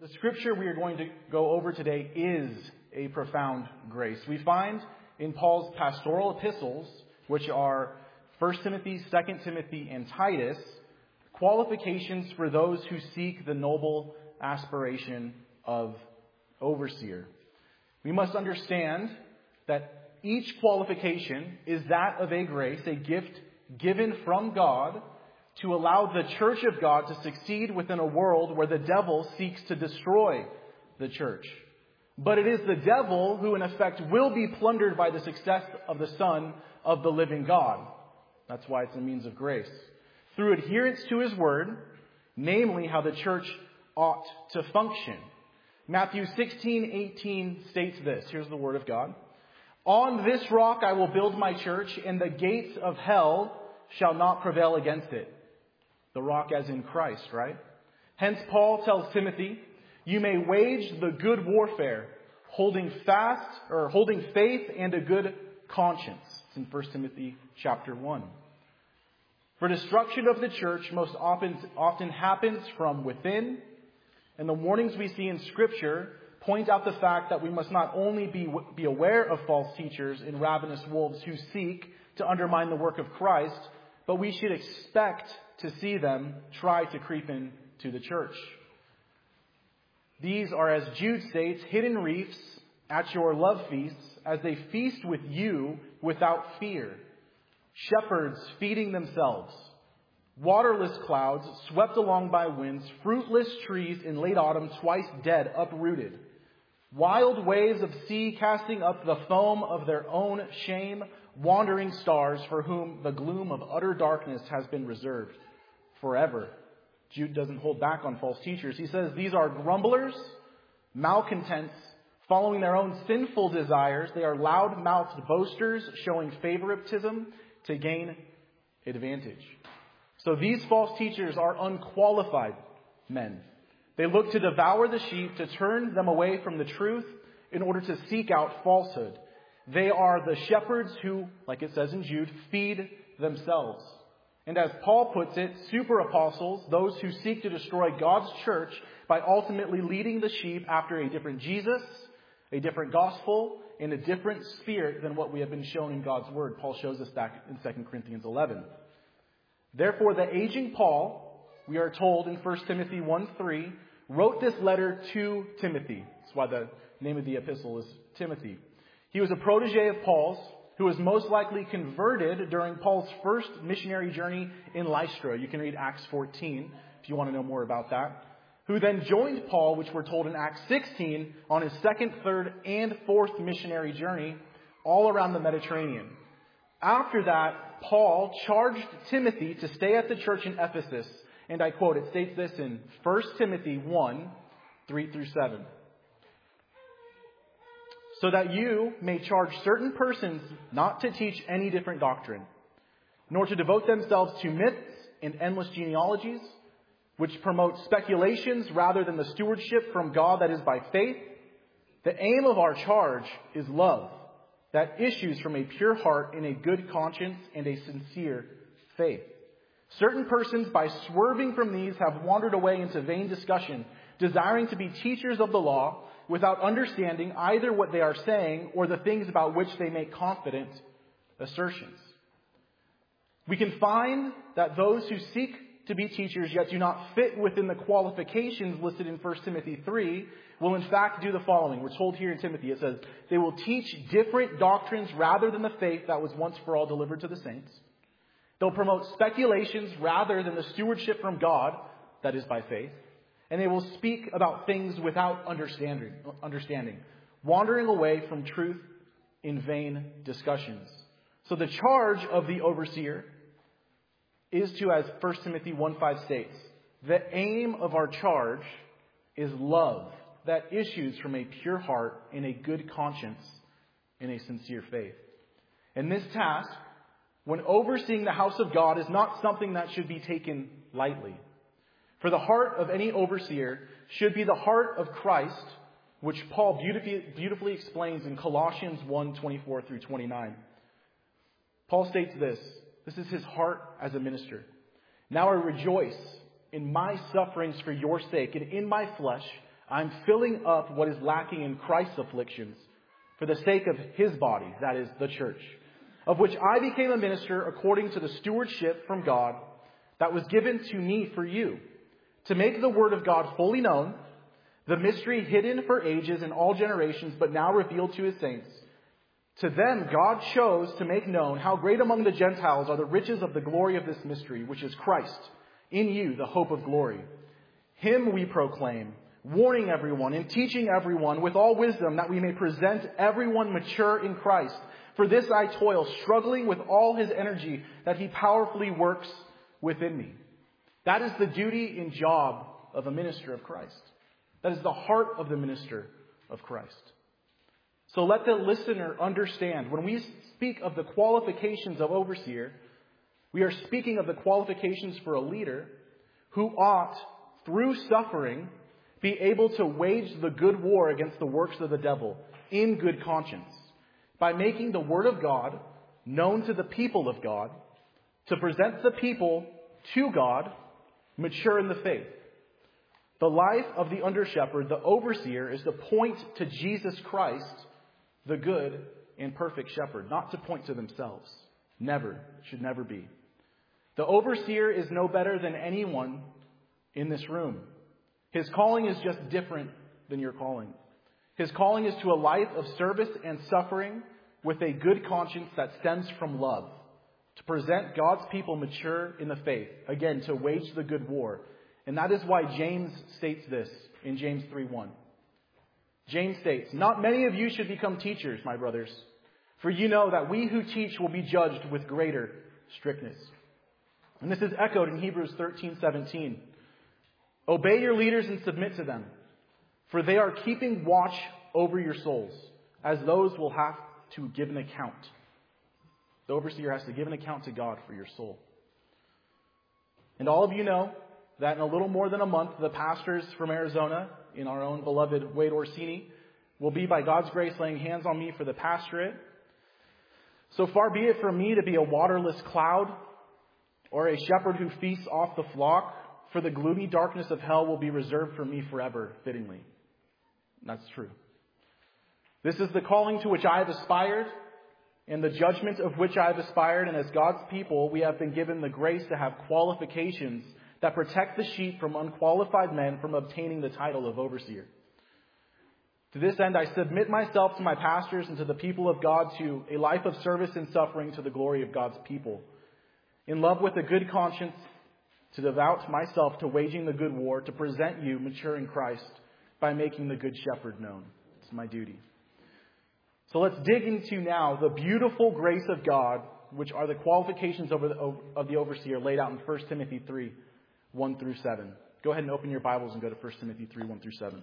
The scripture we are going to go over today is a profound grace. We find in Paul's pastoral epistles, which are 1 Timothy, 2 Timothy, and Titus, qualifications for those who seek the noble aspiration of overseer. We must understand that each qualification is that of a grace, a gift given from God to allow the church of God to succeed within a world where the devil seeks to destroy the church. But it is the devil who, in effect, will be plundered by the success of the Son of the living God. That's why it's a means of grace. Through adherence to His Word, namely how the church ought to function. Matthew 16:18 states this. Here's the Word of God. On this rock I will build my church, and the gates of hell shall not prevail against it. The rock as in Christ, right? Hence Paul tells Timothy, you may wage the good warfare, holding faith and a good conscience. It's in 1 Timothy chapter 1. For destruction of the church most often happens from within, and the warnings we see in Scripture point out the fact that we must not only be aware of false teachers and ravenous wolves who seek to undermine the work of Christ, but we should expect to see them try to creep into the church. These are, as Jude states, hidden reefs at your love feasts as they feast with you without fear. Shepherds feeding themselves. Waterless clouds swept along by winds. Fruitless trees in late autumn twice dead, uprooted. Wild waves of sea casting up the foam of their own shame. Wandering stars for whom the gloom of utter darkness has been reserved forever. Jude doesn't hold back on false teachers. He says these are grumblers, malcontents, following their own sinful desires. They are loud-mouthed boasters, showing favoritism to gain advantage. So these false teachers are unqualified men. They look to devour the sheep, to turn them away from the truth in order to seek out falsehood. They are the shepherds who, like it says in Jude, feed themselves. And as Paul puts it, super apostles, those who seek to destroy God's church by ultimately leading the sheep after a different Jesus, a different gospel, and a different spirit than what we have been shown in God's word. Paul shows us back in 2 Corinthians 11. Therefore, the aging Paul, we are told in 1 Timothy 1:3, wrote this letter to Timothy. That's why the name of the epistle is Timothy. He was a protege of Paul's, who was most likely converted during Paul's first missionary journey in Lystra. You can read Acts 14 if you want to know more about that. Who then joined Paul, which we're told in Acts 16, on his second, third, and fourth missionary journey all around the Mediterranean. After that, Paul charged Timothy to stay at the church in Ephesus. And I quote, it states this in 1 Timothy 1:3-7. So that you may charge certain persons not to teach any different doctrine, nor to devote themselves to myths and endless genealogies, which promote speculations rather than the stewardship from God that is by faith. The aim of our charge is love that issues from a pure heart and a good conscience and a sincere faith. Certain persons, by swerving from these, have wandered away into vain discussion, desiring to be teachers of the law, without understanding either what they are saying or the things about which they make confident assertions. We can find that those who seek to be teachers yet do not fit within the qualifications listed in 1 Timothy 3 will in fact do the following. We're told here in Timothy, it says, they will teach different doctrines rather than the faith that was once for all delivered to the saints. They'll promote speculations rather than the stewardship from God that is by faith. And they will speak about things without understanding, wandering away from truth in vain discussions. So the charge of the overseer is to, as 1 Timothy 1:5 states, the aim of our charge is love that issues from a pure heart and a good conscience and a sincere faith. And this task, when overseeing the house of God, is not something that should be taken lightly. For the heart of any overseer should be the heart of Christ, which Paul beautifully explains in Colossians 1:24-29. Paul states this. This is his heart as a minister. Now I rejoice in my sufferings for your sake, and in my flesh I'm filling up what is lacking in Christ's afflictions for the sake of his body, that is, the church, of which I became a minister according to the stewardship from God that was given to me for you, to make the word of God fully known, the mystery hidden for ages in all generations, but now revealed to his saints. To them God chose to make known how great among the Gentiles are the riches of the glory of this mystery, which is Christ, in you the hope of glory. Him we proclaim, warning everyone and teaching everyone with all wisdom, that we may present everyone mature in Christ. For this I toil, struggling with all his energy, that he powerfully works within me. That is the duty and job of a minister of Christ. That is the heart of the minister of Christ. So let the listener understand, when we speak of the qualifications of overseer, we are speaking of the qualifications for a leader who ought, through suffering, be able to wage the good war against the works of the devil in good conscience, by making the word of God known to the people of God, to present the people to God mature in the faith. The life of the under-shepherd, the overseer, is to point to Jesus Christ, the good and perfect shepherd, not to point to themselves. Never. Should never be. The overseer is no better than anyone in this room. His calling is just different than your calling. His calling is to a life of service and suffering with a good conscience that stems from love, to present God's people mature in the faith, again, to wage the good war. And that is why James states this in James 3:1. James states, "Not many of you should become teachers, my brothers, for you know that we who teach will be judged with greater strictness." And this is echoed in Hebrews 13:17. "Obey your leaders and submit to them, for they are keeping watch over your souls, as those will have to give an account." The overseer has to give an account to God for your soul. And all of you know that in a little more than a month, the pastors from Arizona, in our own beloved Wade Orsini, will be, by God's grace, laying hands on me for the pastorate. So far be it from me to be a waterless cloud or a shepherd who feasts off the flock, for the gloomy darkness of hell will be reserved for me forever, fittingly. And that's true. This is the calling to which I have aspired, and the judgment of which I have aspired, and as God's people, we have been given the grace to have qualifications that protect the sheep from unqualified men from obtaining the title of overseer. To this end, I submit myself to my pastors and to the people of God, to a life of service and suffering to the glory of God's people. In love with a good conscience, to devote myself to waging the good war, to present you mature in Christ by making the good shepherd known. It's my duty. So let's dig into now the beautiful grace of God, which are the qualifications of the overseer laid out in 1 Timothy 3, 1 through 7. Go ahead and open your Bibles and go to 1 Timothy 3, 1 through 7.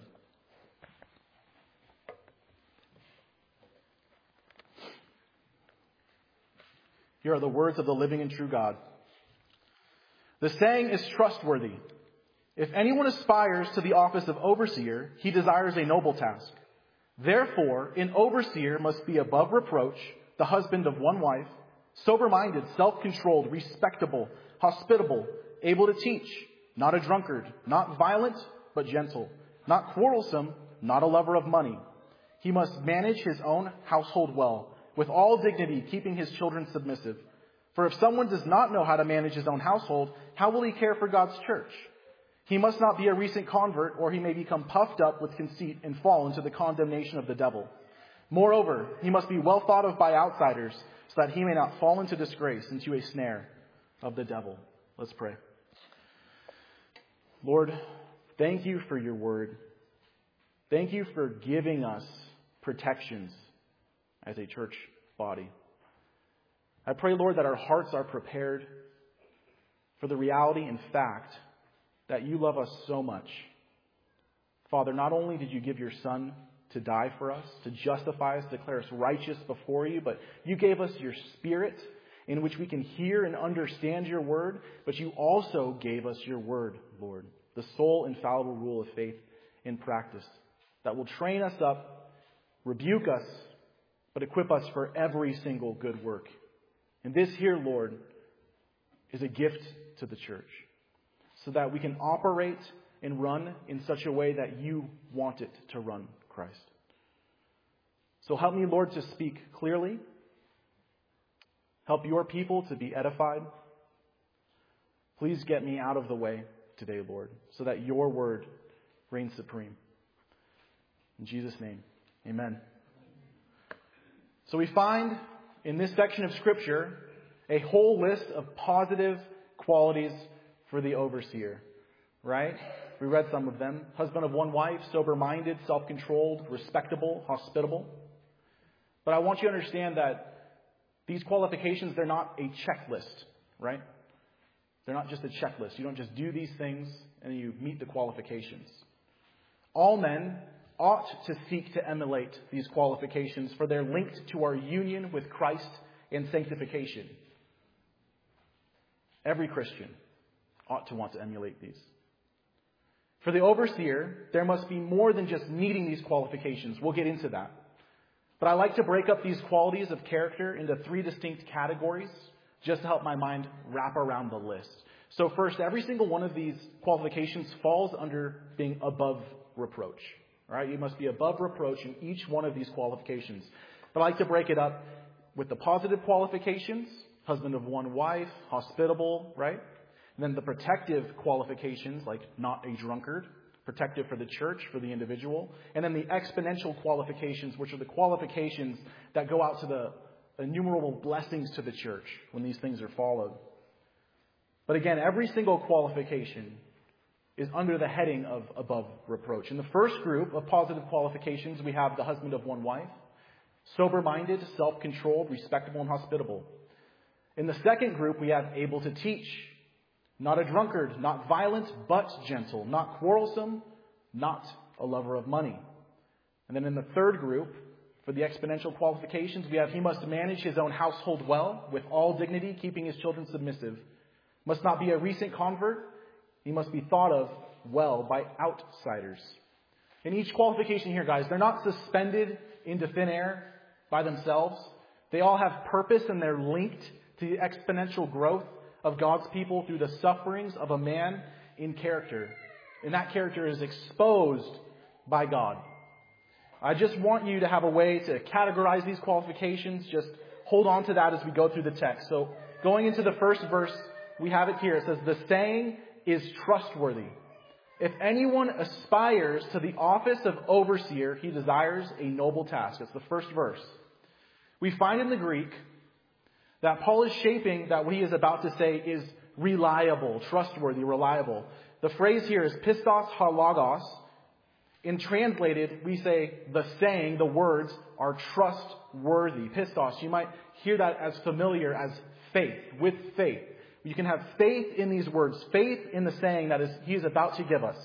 Here are the words of the living and true God. "The saying is trustworthy. If anyone aspires to the office of overseer, he desires a noble task. Therefore, an overseer must be above reproach, the husband of one wife, sober-minded, self-controlled, respectable, hospitable, able to teach, not a drunkard, not violent, but gentle, not quarrelsome, not a lover of money. He must manage his own household well, with all dignity, keeping his children submissive. For if someone does not know how to manage his own household, how will he care for God's church? He must not be a recent convert, or he may become puffed up with conceit and fall into the condemnation of the devil. Moreover, he must be well thought of by outsiders, so that he may not fall into disgrace, into a snare of the devil." Let's pray. Lord, thank you for your word. Thank you for giving us protections as a church body. I pray, Lord, that our hearts are prepared for the reality and fact that you love us so much. Father, not only did you give your Son to die for us, to justify us, declare us righteous before you, but you gave us your Spirit in which we can hear and understand your word, but you also gave us your word, Lord, the sole infallible rule of faith in practice that will train us up, rebuke us, but equip us for every single good work. And this here, Lord, is a gift to the church, so that we can operate and run in such a way that you want it to run, Christ. So help me, Lord, to speak clearly. Help your people to be edified. Please get me out of the way today, Lord, so that your word reigns supreme. In Jesus' name, amen. So we find in this section of Scripture a whole list of positive qualities for the overseer, right? We read some of them. Husband of one wife, sober-minded, self-controlled, respectable, hospitable. But I want you to understand that these qualifications, they're not a checklist, right? They're not just a checklist. You don't just do these things and you meet the qualifications. All men ought to seek to emulate these qualifications, for they're linked to our union with Christ and sanctification. Every Christian ought to want to emulate these. For the overseer, there must be more than just meeting these qualifications. We'll get into that. But I like to break up these qualities of character into 3 distinct categories just to help my mind wrap around the list. So first, every single one of these qualifications falls under being above reproach. All right? You must be above reproach in each one of these qualifications. But I like to break it up with the positive qualifications, husband of one wife, hospitable, right? And then the protective qualifications, like not a drunkard, protective for the church, for the individual. And then the exponential qualifications, which are the qualifications that go out to the innumerable blessings to the church when these things are followed. But again, every single qualification is under the heading of above reproach. In the first group of positive qualifications, we have the husband of one wife, sober-minded, self-controlled, respectable, and hospitable. In the second group, we have able to teach, not a drunkard, not violent, but gentle, not quarrelsome, not a lover of money. And then in the third group, for the exponential qualifications, we have he must manage his own household well, with all dignity, keeping his children submissive. Must not be a recent convert. He must be thought of well by outsiders. In each qualification here, guys, they're not suspended into thin air by themselves. They all have purpose and they're linked to the exponential growth of God's people through the sufferings of a man in character. And that character is exposed by God. I just want you to have a way to categorize these qualifications. Just hold on to that as we go through the text. So going into the first verse, we have it here. It says, the saying is trustworthy. If anyone aspires to the office of overseer, he desires a noble task. That's the first verse. We find in the Greek that Paul is shaping that what he is about to say is reliable, trustworthy, reliable. The phrase here is pistos halagos. In translated, we say the saying, the words, are trustworthy. Pistos, you might hear that as familiar as faith, with faith. You can have faith in these words, faith in the saying that he is about to give us.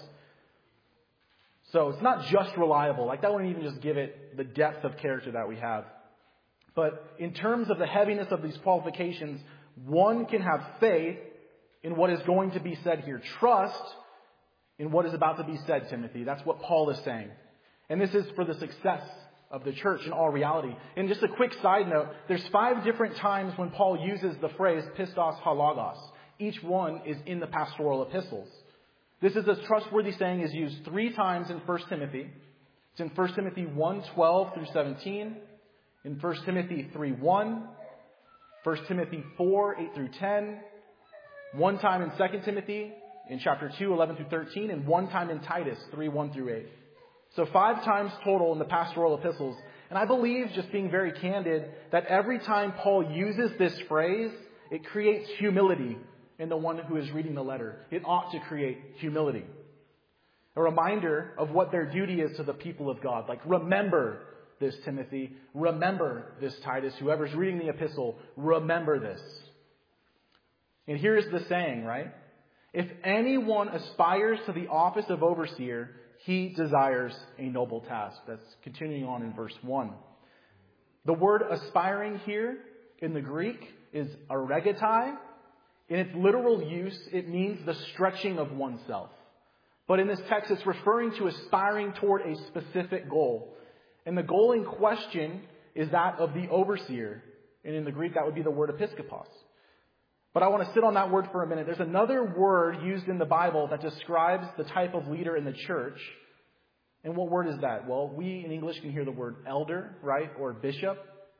So it's not just reliable. Like that wouldn't even just give it the depth of character that we have. But in terms of the heaviness of these qualifications, one can have faith in what is going to be said here. Trust in what is about to be said, Timothy. That's what Paul is saying. And this is for the success of the church in all reality. And just a quick side note, there's 5 different times when Paul uses the phrase pistos halagos. Each one is in the pastoral epistles. This is a trustworthy saying is used 3 times in 1 Timothy. It's in 1 Timothy 1:12 through 17. In 1 Timothy 3:1, 1 Timothy 4:8 through 10, one time in 2 Timothy in chapter 2:11 through 13, and one time in Titus 3:1 through 8. So 5 times total in the pastoral epistles. And I believe, just being very candid, that every time Paul uses this phrase, it creates humility in the one who is reading the letter. It ought to create humility. A reminder of what their duty is to the people of God. Like, remember this, Timothy. Remember this, Titus. Whoever's reading the epistle, remember this. And here's the saying, right? If anyone aspires to the office of overseer, he desires a noble task. That's continuing on in verse 1. The word aspiring here in the Greek is aregetai. In its literal use, it means the stretching of oneself. But in this text, it's referring to aspiring toward a specific goal. And the goal in question is that of the overseer. And in the Greek, that would be the word episkopos. But I want to sit on that word for a minute. There's another word used in the Bible that describes the type of leader in the church. And what word is that? Well, we in English can hear the word elder, right? Or bishop.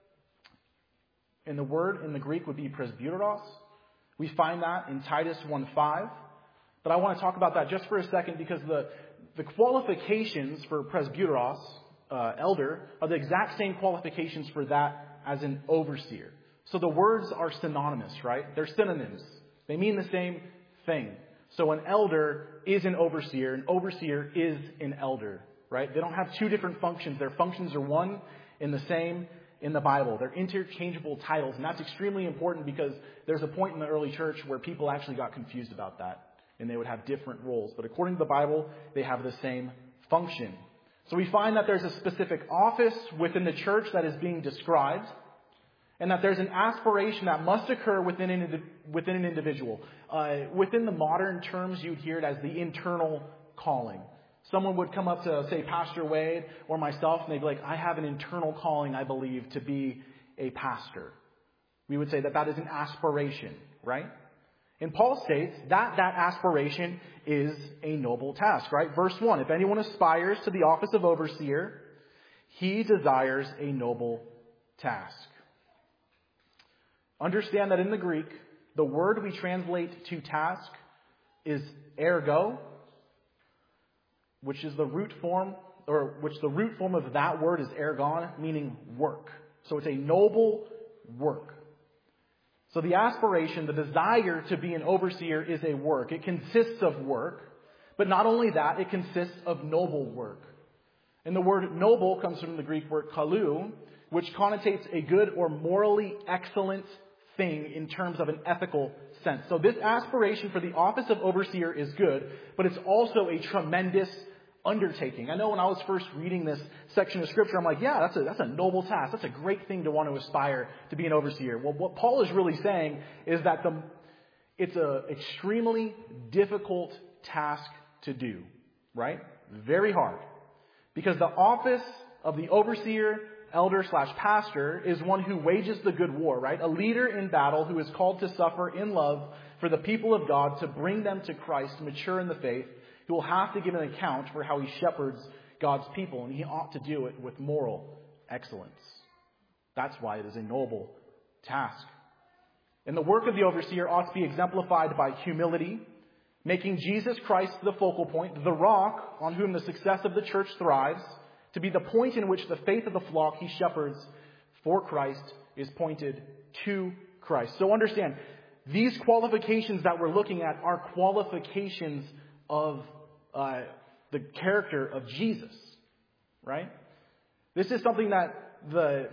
And the word in the Greek would be presbyteros. We find that in Titus 1:5. But I want to talk about that just for a second because the qualifications for presbyteros, elder, are the exact same qualifications for that as an overseer. So the words are synonymous, right? They're synonyms. They mean the same thing. So an elder is an overseer is an elder, right? They don't have two different functions. Their functions are one and the same in the Bible. They're interchangeable titles, and that's extremely important because there's a point in the early church where people actually got confused about that, and they would have different roles. But according to the Bible, they have the same function. So we find that there's a specific office within the church that is being described, and that there's an aspiration that must occur within an individual. Within the modern terms, you'd hear it as the internal calling. Someone would come up to, say, Pastor Wade or myself, and they'd be like, I have an internal calling, I believe, to be a pastor. We would say that that is an aspiration, right? And Paul states that that aspiration is a noble task, right? Verse 1, if anyone aspires to the office of overseer, he desires a noble task. Understand that in the Greek, the word we translate to task is ergo, which is the root form, or which the root form of that word is ergon, meaning work. So it's a noble work. So the aspiration, the desire to be an overseer is a work. It consists of work, but not only that, it consists of noble work. And the word noble comes from the Greek word kalu, which connotates a good or morally excellent thing in terms of an ethical sense. So this aspiration for the office of overseer is good, but it's also a tremendous undertaking. I know when I was first reading this section of Scripture, I'm like, yeah, that's a noble task. That's a great thing to want to aspire to be an overseer. Well, what Paul is really saying is that it's an extremely difficult task to do, right? Very hard. Because the office of the overseer, elder/pastor is one who wages the good war, right? A leader in battle who is called to suffer in love for the people of God to bring them to Christ, mature in the faith. He will have to give an account for how he shepherds God's people, and he ought to do it with moral excellence. That's why it is a noble task. And the work of the overseer ought to be exemplified by humility, making Jesus Christ the focal point, the rock on whom the success of the church thrives, to be the point in which the faith of the flock he shepherds for Christ is pointed to Christ. So understand, these qualifications that we're looking at are qualifications of the character of Jesus, right? This is something that the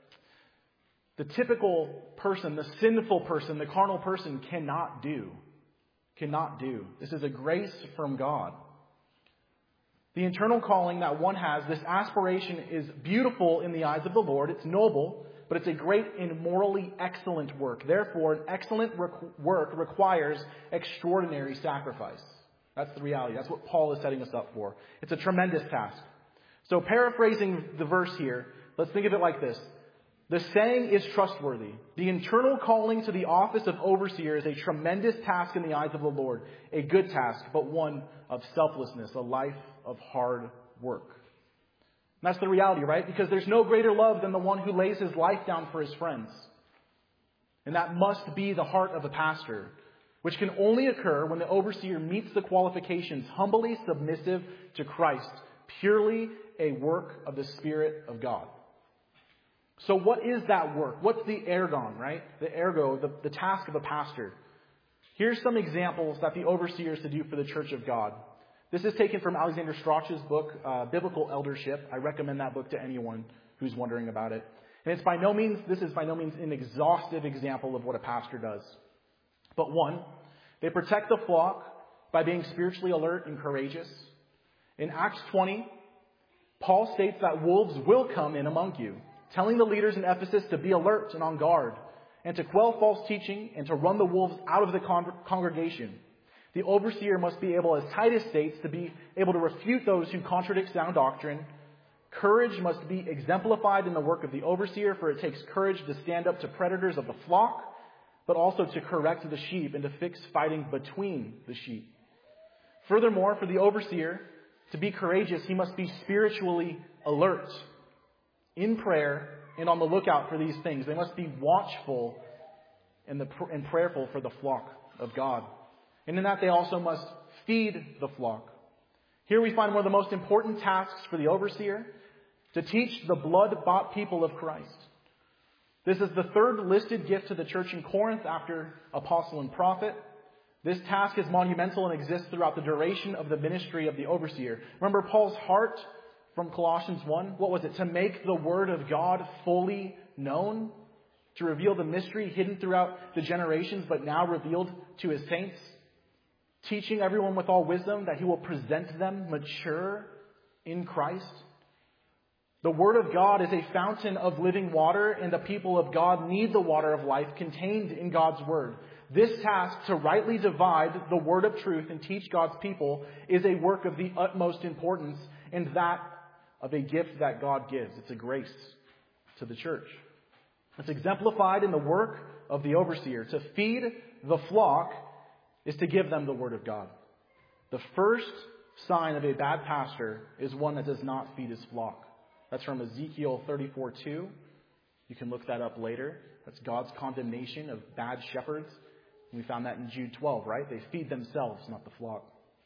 typical person, the sinful person, the carnal person cannot do. Cannot do. This is a grace from God. The internal calling that one has, this aspiration is beautiful in the eyes of the Lord. It's noble, but it's a great and morally excellent work. Therefore, an excellent work requires extraordinary sacrifice. That's the reality. That's what Paul is setting us up for. It's a tremendous task. So paraphrasing the verse here, let's think of it like this. The saying is trustworthy. The internal calling to the office of overseer is a tremendous task in the eyes of the Lord. A good task, but one of selflessness, a life of hard work. And that's the reality, right? Because there's no greater love than the one who lays his life down for his friends. And that must be the heart of a pastor, which can only occur when the overseer meets the qualifications, humbly submissive to Christ, purely a work of the Spirit of God. So what is that work? What's the ergon, right? The ergo, the task of a pastor. Here's some examples that the overseer is to do for the church of God. This is taken from Alexander Strach's book, Biblical Eldership. I recommend that book to anyone who's wondering about it. And this is by no means an exhaustive example of what a pastor does. But one, they protect the flock by being spiritually alert and courageous. In Acts 20, Paul states that wolves will come in among you, telling the leaders in Ephesus to be alert and on guard, and to quell false teaching and to run the wolves out of the congregation. The overseer must be able, as Titus states, to be able to refute those who contradict sound doctrine. Courage must be exemplified in the work of the overseer, for it takes courage to stand up to predators of the flock. but also to correct the sheep and to fix fighting between the sheep. Furthermore, for the overseer to be courageous, he must be spiritually alert, in prayer, and on the lookout for these things. They must be watchful and prayerful for the flock of God. And in that they also must feed the flock. Here we find one of the most important tasks for the overseer, to teach the blood-bought people of Christ. This is the third listed gift to the church in Corinth after apostle and prophet. This task is monumental and exists throughout the duration of the ministry of the overseer. Remember Paul's heart from Colossians 1? What was it? To make the word of God fully known? To reveal the mystery hidden throughout the generations, but now revealed to his saints? Teaching everyone with all wisdom that he will present them mature in Christ? The Word of God is a fountain of living water, and the people of God need the water of life contained in God's Word. This task to rightly divide the Word of truth and teach God's people is a work of the utmost importance, and that of a gift that God gives. It's a grace to the church. It's exemplified in the work of the overseer. To feed the flock is to give them the Word of God. The first sign of a bad pastor is one that does not feed his flock. That's from Ezekiel 34:2. You can look that up later. That's God's condemnation of bad shepherds. We found that in Jude 12, right? They feed themselves, not the flock.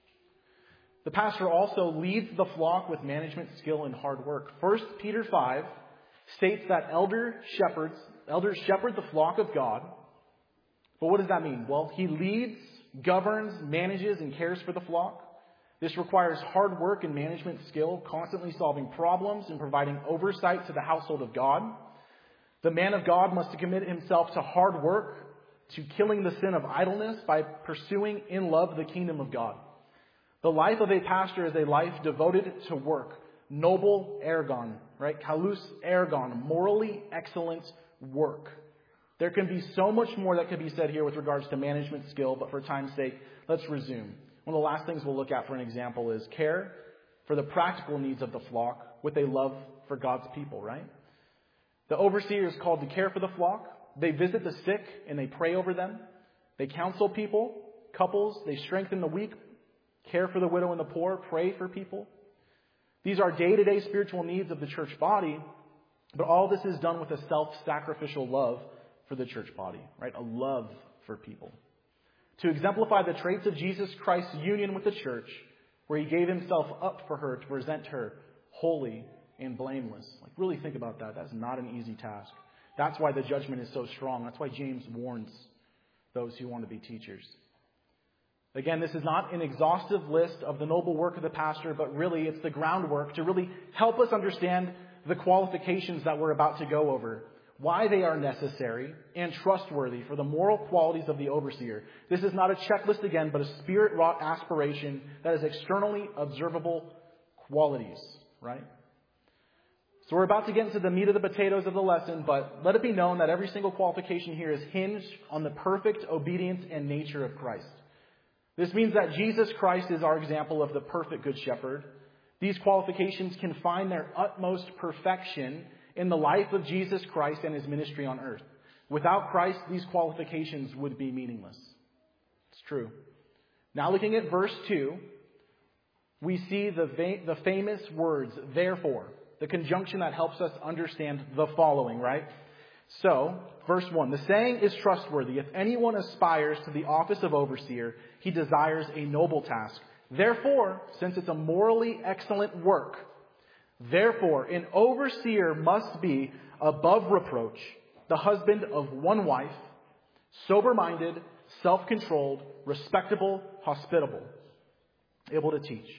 The pastor also leads the flock with management skill and hard work. 1 Peter 5 states that elders shepherd the flock of God. But what does that mean? Well, he leads, governs, manages, and cares for the flock. This requires hard work and management skill, constantly solving problems and providing oversight to the household of God. The man of God must commit himself to hard work, to killing the sin of idleness by pursuing in love the kingdom of God. The life of a pastor is a life devoted to work. Noble ergon, right? Kalous ergon, morally excellent work. There can be so much more that could be said here with regards to management skill, but for time's sake, let's resume. One of the last things we'll look at for an example is care for the practical needs of the flock with a love for God's people, right? The overseer is called to care for the flock. They visit the sick and they pray over them. They counsel people, couples. They strengthen the weak, care for the widow and the poor, pray for people. These are day-to-day spiritual needs of the church body, but all this is done with a self-sacrificial love for the church body, right? A love for people. To exemplify the traits of Jesus Christ's union with the church, where he gave himself up for her to present her holy and blameless. Like, really think about that. That's not an easy task. That's why the judgment is so strong. That's why James warns those who want to be teachers. Again, this is not an exhaustive list of the noble work of the pastor, but really it's the groundwork to really help us understand the qualifications that we're about to go over, why they are necessary and trustworthy for the moral qualities of the overseer. This is not a checklist again, but a spirit-wrought aspiration that is externally observable qualities, right? So we're about to get into the meat of the potatoes of the lesson, but let it be known that every single qualification here is hinged on the perfect obedience and nature of Christ. This means that Jesus Christ is our example of the perfect good shepherd. These qualifications can find their utmost perfection in the life of Jesus Christ and his ministry on earth. Without Christ, these qualifications would be meaningless. It's true. Now looking at verse 2, we see the famous words, therefore, the conjunction that helps us understand the following, right? So, verse 1, the saying is trustworthy. If anyone aspires to the office of overseer, he desires a noble task. Therefore, since it's a morally excellent work, therefore, an overseer must be above reproach, the husband of one wife, sober-minded, self-controlled, respectable, hospitable, able to teach.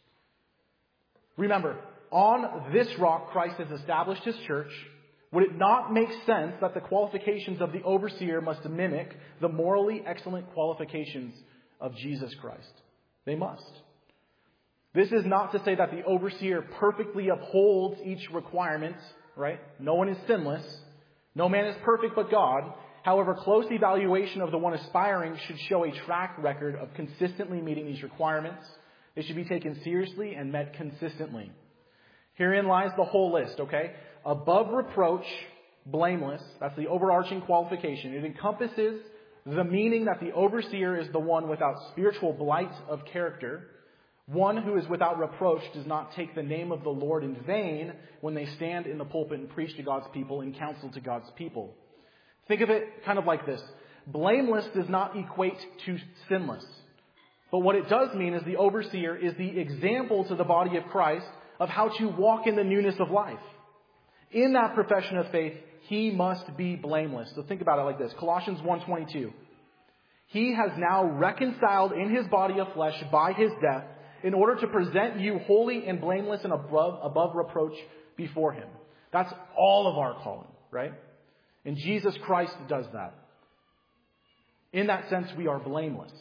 Remember, on this rock Christ has established his church. Would it not make sense that the qualifications of the overseer must mimic the morally excellent qualifications of Jesus Christ? They must. This is not to say that the overseer perfectly upholds each requirement, right? No one is sinless. No man is perfect but God. However, close evaluation of the one aspiring should show a track record of consistently meeting these requirements. They should be taken seriously and met consistently. Herein lies the whole list, okay? Above reproach, blameless. That's the overarching qualification. It encompasses the meaning that the overseer is the one without spiritual blight of character. One who is without reproach does not take the name of the Lord in vain when they stand in the pulpit and preach to God's people and counsel to God's people. Think of it kind of like this. Blameless does not equate to sinless. But what it does mean is the overseer is the example to the body of Christ of how to walk in the newness of life. In that profession of faith, he must be blameless. So think about it like this. Colossians 1:22. He has now reconciled in his body of flesh by his death in order to present you holy and blameless and above reproach before him. That's all of our calling, right? And Jesus Christ does that. In that sense, we are blameless.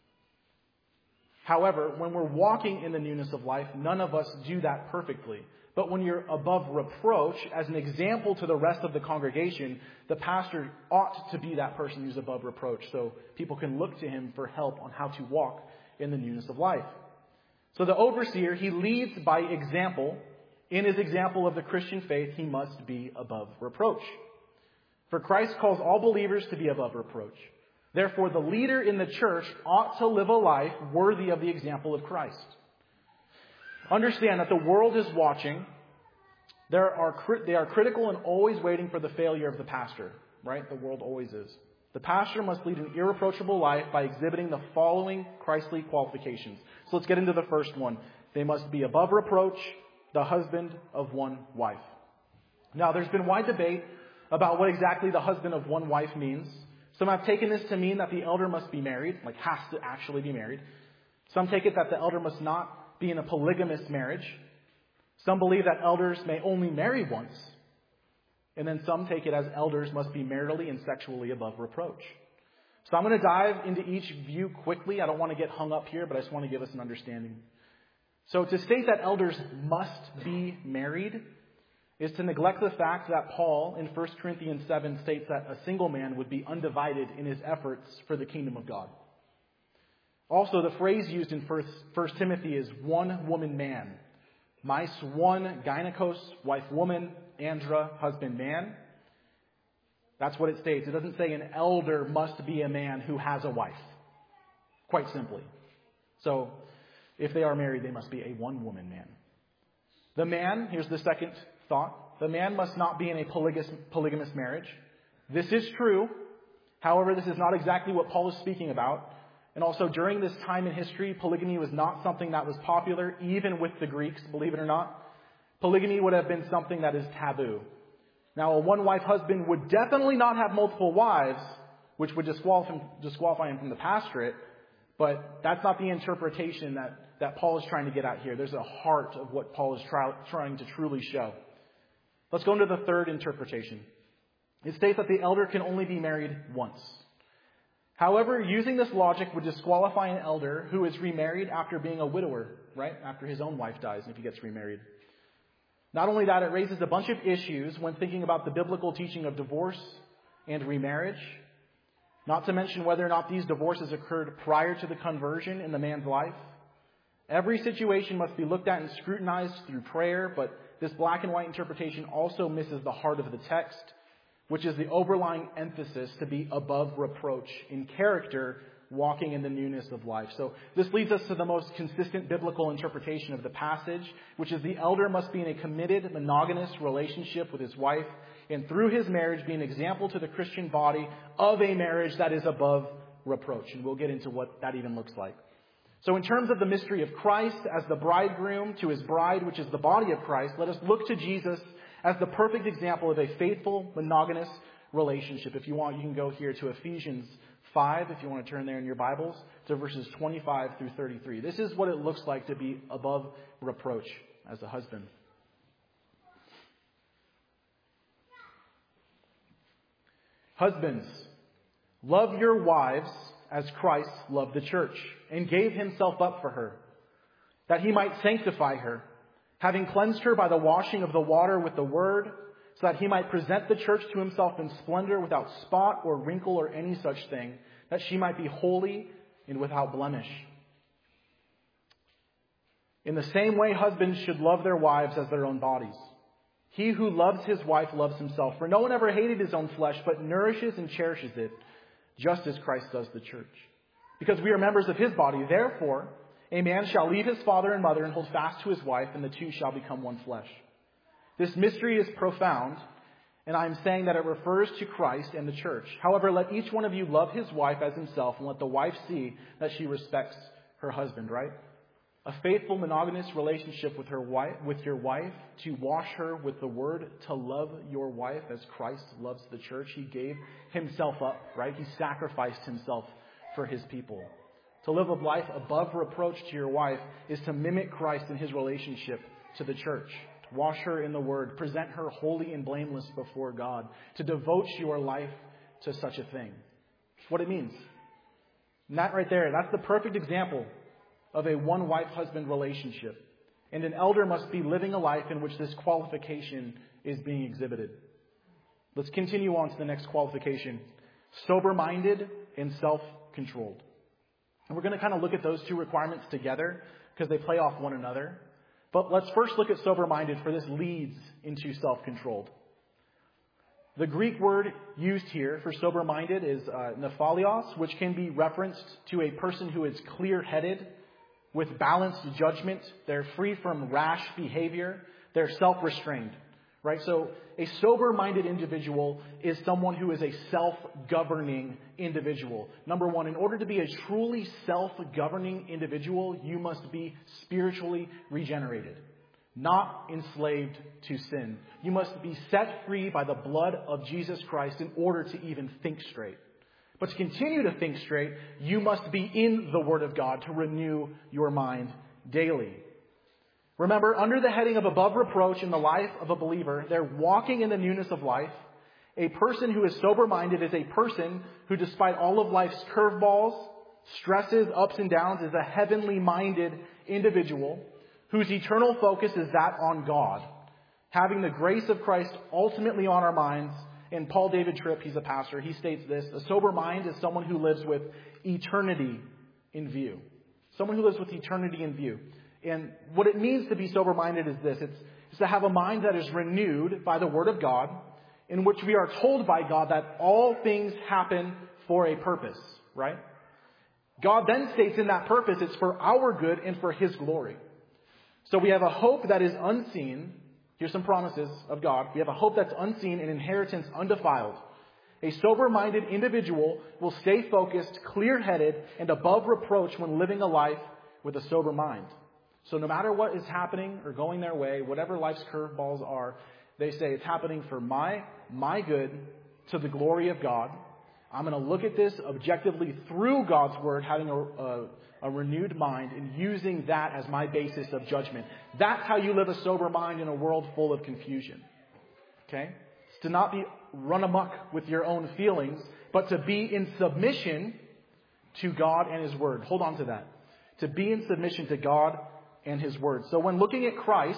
However, when we're walking in the newness of life, none of us do that perfectly. But when you're above reproach, as an example to the rest of the congregation, the pastor ought to be that person who's above reproach, so people can look to him for help on how to walk in the newness of life. So the overseer, he leads by example. In his example of the Christian faith, he must be above reproach. For Christ calls all believers to be above reproach. Therefore, the leader in the church ought to live a life worthy of the example of Christ. Understand that the world is watching. They are critical and always waiting for the failure of the pastor, right? The world always is. The pastor must lead an irreproachable life by exhibiting the following Christly qualifications. So let's get into the first one. They must be above reproach, the husband of one wife. Now, there's been wide debate about what exactly the husband of one wife means. Some have taken this to mean that the elder must be married, like has to actually be married. Some take it that the elder must not be in a polygamous marriage. Some believe that elders may only marry once. And then some take it as elders must be maritally and sexually above reproach. So I'm going to dive into each view quickly. I don't want to get hung up here, but I just want to give us an understanding. So to state that elders must be married is to neglect the fact that Paul in 1 Corinthians 7 states that a single man would be undivided in his efforts for the kingdom of God. Also, the phrase used in 1 Timothy is one woman man. Mais one gynekos, wife woman, andra, husband man. That's what it states. It doesn't say an elder must be a man who has a wife. Quite simply. So, if they are married, they must be a one woman man. The man, here's the second thought. The man must not be in a polygamous marriage. This is true. However, this is not exactly what Paul is speaking about. And also, during this time in history, polygamy was not something that was popular, even with the Greeks, believe it or not. Polygamy would have been something that is taboo. Now, a one-wife husband would definitely not have multiple wives, which would disqualify him from the pastorate, but that's not the interpretation that Paul is trying to get at here. There's a heart of what Paul is trying to truly show. Let's go into the third interpretation. It states that the elder can only be married once. However, using this logic would disqualify an elder who is remarried after being a widower, right? After his own wife dies, if he gets remarried. Not only that, it raises a bunch of issues when thinking about the biblical teaching of divorce and remarriage. Not to mention whether or not these divorces occurred prior to the conversion in the man's life. Every situation must be looked at and scrutinized through prayer, but this black and white interpretation also misses the heart of the text, which is the overlying emphasis to be above reproach in character, walking in the newness of life. So this leads us to the most consistent biblical interpretation of the passage, which is the elder must be in a committed, monogamous relationship with his wife, and through his marriage be an example to the Christian body of a marriage that is above reproach. And we'll get into what that even looks like. So in terms of the mystery of Christ as the bridegroom to his bride, which is the body of Christ, let us look to Jesus as the perfect example of a faithful, monogamous relationship. If you want, you can go here to Ephesians 5, if you want to turn there in your Bibles, to verses 25 through 33. This is what it looks like to be above reproach as a husband. Husbands, love your wives as Christ loved the church and gave himself up for her, that he might sanctify her, having cleansed her by the washing of the water with the word, so that he might present the church to himself in splendor, without spot or wrinkle or any such thing, that she might be holy and without blemish. In the same way, husbands should love their wives as their own bodies. He who loves his wife loves himself. For no one ever hated his own flesh, but nourishes and cherishes it, just as Christ does the church. Because we are members of his body. Therefore, a man shall leave his father and mother and hold fast to his wife, and the two shall become one flesh. This mystery is profound, and I am saying that it refers to Christ and the church. However, let each one of you love his wife as himself, and let the wife see that she respects her husband, right? A faithful monogamous relationship with your wife, to wash her with the word, to love your wife as Christ loves the church. He gave himself up, right? He sacrificed himself for his people. To live a life above reproach to your wife is to mimic Christ in his relationship to the church. To wash her in the word, present her holy and blameless before God. To devote your life to such a thing. That's what it means. And that right there, that's the perfect example of a one-wife husband relationship. And an elder must be living a life in which this qualification is being exhibited. Let's continue on to the next qualification. Sober-minded and self-controlled. And we're going to kind of look at those two requirements together because they play off one another. But let's first look at sober-minded, for this leads into self-controlled. The Greek word used here for sober-minded is nephalios, which can be referenced to a person who is clear-headed, with balanced judgment. They're free from rash behavior. They're self-restrained. Right? So a sober-minded individual is someone who is a self-governing individual. Number one, in order to be a truly self-governing individual, you must be spiritually regenerated, not enslaved to sin. You must be set free by the blood of Jesus Christ in order to even think straight. But to continue to think straight, you must be in the Word of God to renew your mind daily. Remember, under the heading of above reproach in the life of a believer, they're walking in the newness of life. A person who is sober-minded is a person who, despite all of life's curveballs, stresses, ups and downs, is a heavenly-minded individual whose eternal focus is that on God, having the grace of Christ ultimately on our minds. And Paul David Tripp, he's a pastor, he states this: a sober mind is someone who lives with eternity in view. Someone who lives with eternity in view. And what it means to be sober-minded is this. It's to have a mind that is renewed by the Word of God, in which we are told by God that all things happen for a purpose, right? God then states in that purpose it's for our good and for his glory. So we have a hope that is unseen. Here's some promises of God. We have a hope that's unseen, an inheritance undefiled. A sober-minded individual will stay focused, clear-headed, and above reproach when living a life with a sober mind. So no matter what is happening or going their way, whatever life's curveballs are, they say it's happening for my good, to the glory of God. I'm going to look at this objectively through God's Word, having a renewed mind and using that as my basis of judgment. That's how you live a sober mind in a world full of confusion. Okay? It's to not be run amok with your own feelings, but to be in submission to God and his Word. Hold on to that. To be in submission to God and his Word. So when looking at Christ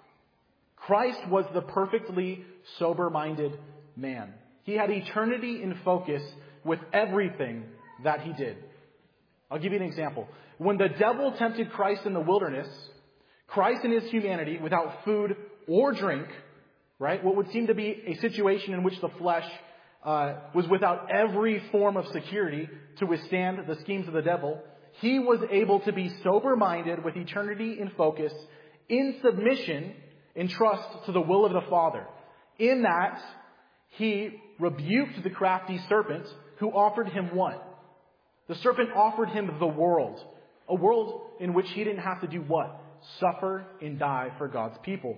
was the perfectly sober-minded man. He had eternity in focus with everything that he did. I'll give you an example. When the devil tempted Christ in the wilderness, Christ in his humanity, without food or drink, right, what would seem to be a situation in which the flesh was without every form of security to withstand the schemes of the devil, he was able to be sober-minded with eternity in focus, in submission, in trust to the will of the Father. In that, he rebuked the crafty serpent who offered him what? The serpent offered him the world. A world in which he didn't have to do what? Suffer and die for God's people.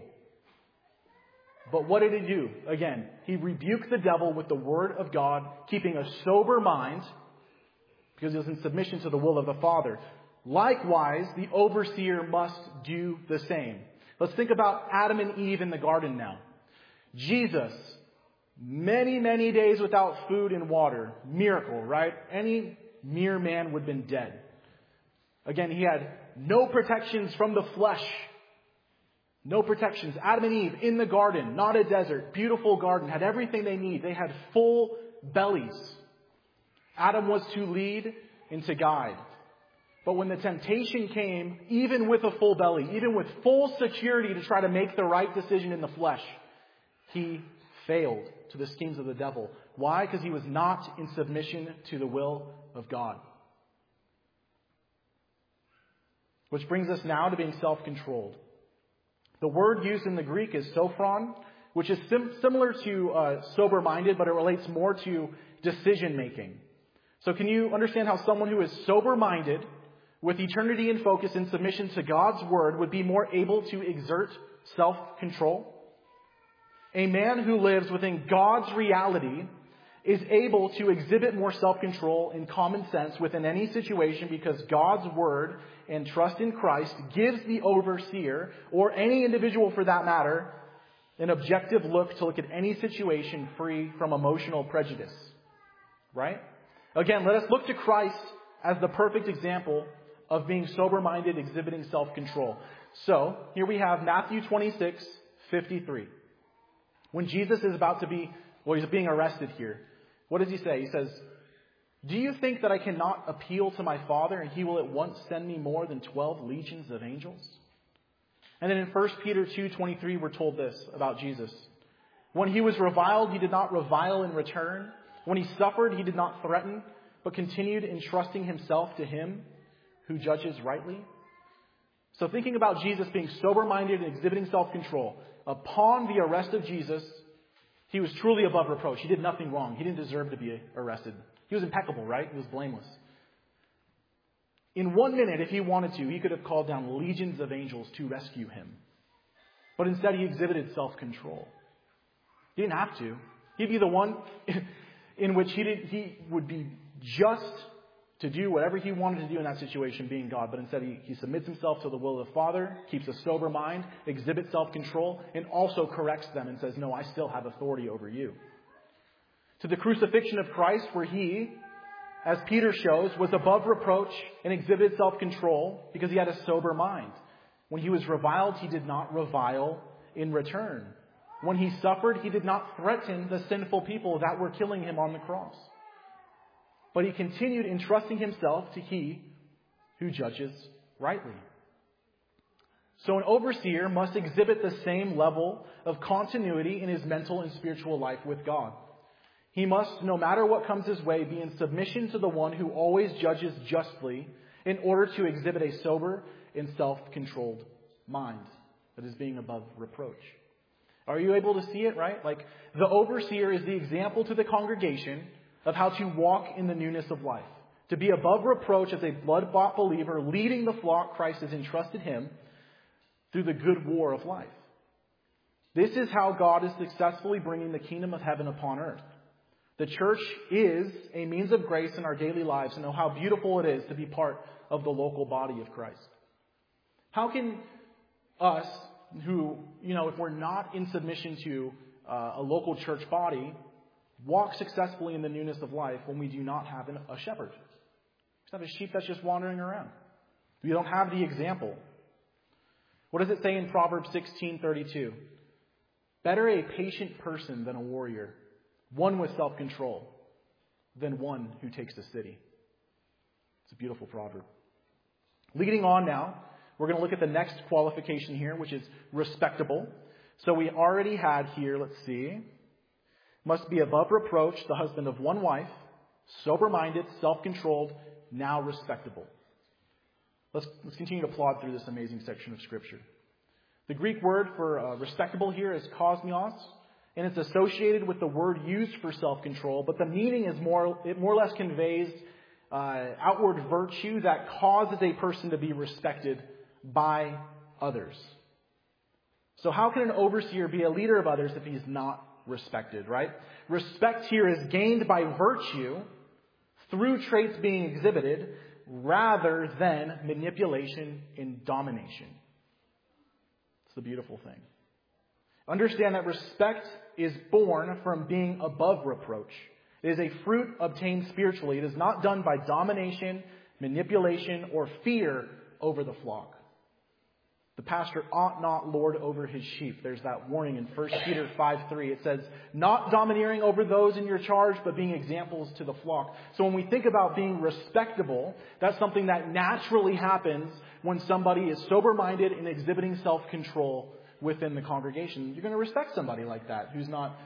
But what did he do? Again, he rebuked the devil with the Word of God, keeping a sober mind, because he was in submission to the will of the Father. Likewise, the overseer must do the same. Let's think about Adam and Eve in the garden now. Jesus, many, many days without food and water. Miracle, right? Any mere man would have been dead. Again, he had no protections from the flesh. No protections. Adam and Eve in the garden, not a desert, beautiful garden, had everything they need. They had full bellies. Adam was to lead and to guide. But when the temptation came, even with a full belly, even with full security to try to make the right decision in the flesh, he failed to the schemes of the devil. Why? Because he was not in submission to the will of God. Which brings us now to being self-controlled. The word used in the Greek is sophron, which is similar to sober-minded, but it relates more to decision-making. So can you understand how someone who is sober-minded, with eternity in focus in submission to God's word, would be more able to exert self-control? A man who lives within God's reality is able to exhibit more self-control and common sense within any situation because God's word and trust in Christ gives the overseer, or any individual for that matter, an objective look to look at any situation free from emotional prejudice. Right? Again, let us look to Christ as the perfect example of being sober-minded, exhibiting self-control. So, here we have Matthew 26:53. When Jesus is about to be, he's being arrested here. What does he say? He says, "Do you think that I cannot appeal to my Father and he will at once send me more than 12 legions of angels?" And then in 1 Peter 2:23, we're told this about Jesus. "When he was reviled, he did not revile in return. When he suffered, he did not threaten, but continued entrusting himself to him who judges rightly." So thinking about Jesus being sober-minded and exhibiting self-control, upon the arrest of Jesus, he was truly above reproach. He did nothing wrong. He didn't deserve to be arrested. He was impeccable, right? He was blameless. In 1 minute, if he wanted to, he could have called down legions of angels to rescue him. But instead, he exhibited self-control. He didn't have to. He'd be the one in which he would be just to do whatever he wanted to do in that situation, being God. But instead, he submits himself to the will of the Father, keeps a sober mind, exhibits self-control, and also corrects them and says, "No, I still have authority over you." To the crucifixion of Christ, where he, as Peter shows, was above reproach and exhibited self-control because he had a sober mind. When he was reviled, he did not revile in return. When he suffered, he did not threaten the sinful people that were killing him on the cross. But he continued entrusting himself to he who judges rightly. So an overseer must exhibit the same level of continuity in his mental and spiritual life with God. He must, no matter what comes his way, be in submission to the one who always judges justly in order to exhibit a sober and self-controlled mind that is being above reproach. Are you able to see it, right? Like, the overseer is the example to the congregation of how to walk in the newness of life. To be above reproach as a blood-bought believer, leading the flock Christ has entrusted him through the good war of life. This is how God is successfully bringing the kingdom of heaven upon earth. The church is a means of grace in our daily lives, and know how beautiful it is to be part of the local body of Christ. How can us, who, if we're not in submission to a local church body, walk successfully in the newness of life when we do not have a shepherd? We just have a sheep that's just wandering around. We don't have the example. What does it say in Proverbs 16:32? "Better a patient person than a warrior, one with self-control, than one who takes the city." It's a beautiful proverb. Leading on now, we're going to look at the next qualification here, which is respectable. So we already had here, let's see, must be above reproach, the husband of one wife, sober-minded, self-controlled, now respectable. Let's continue to plod through this amazing section of Scripture. The Greek word for respectable here is kosmios, and it's associated with the word used for self-control, but the meaning is it more or less conveys outward virtue that causes a person to be respected by others. So how can an overseer be a leader of others if he's not respected, right? Respect here is gained by virtue through traits being exhibited rather than manipulation and domination. It's the beautiful thing. Understand that respect is born from being above reproach. It is a fruit obtained spiritually. It is not done by domination, manipulation, or fear over the flock. The pastor ought not lord over his sheep. There's that warning in 1 Peter 5:3. It says, not domineering over those in your charge, but being examples to the flock. So when we think about being respectable, that's something that naturally happens when somebody is sober-minded and exhibiting self-control within the congregation. You're going to respect somebody like that who's not,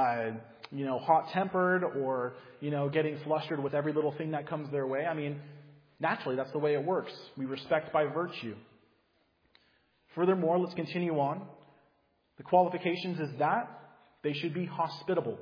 hot-tempered or, getting flustered with every little thing that comes their way. I mean, naturally, that's the way it works. We respect by virtue. Furthermore, let's continue on. The qualifications is that they should be hospitable.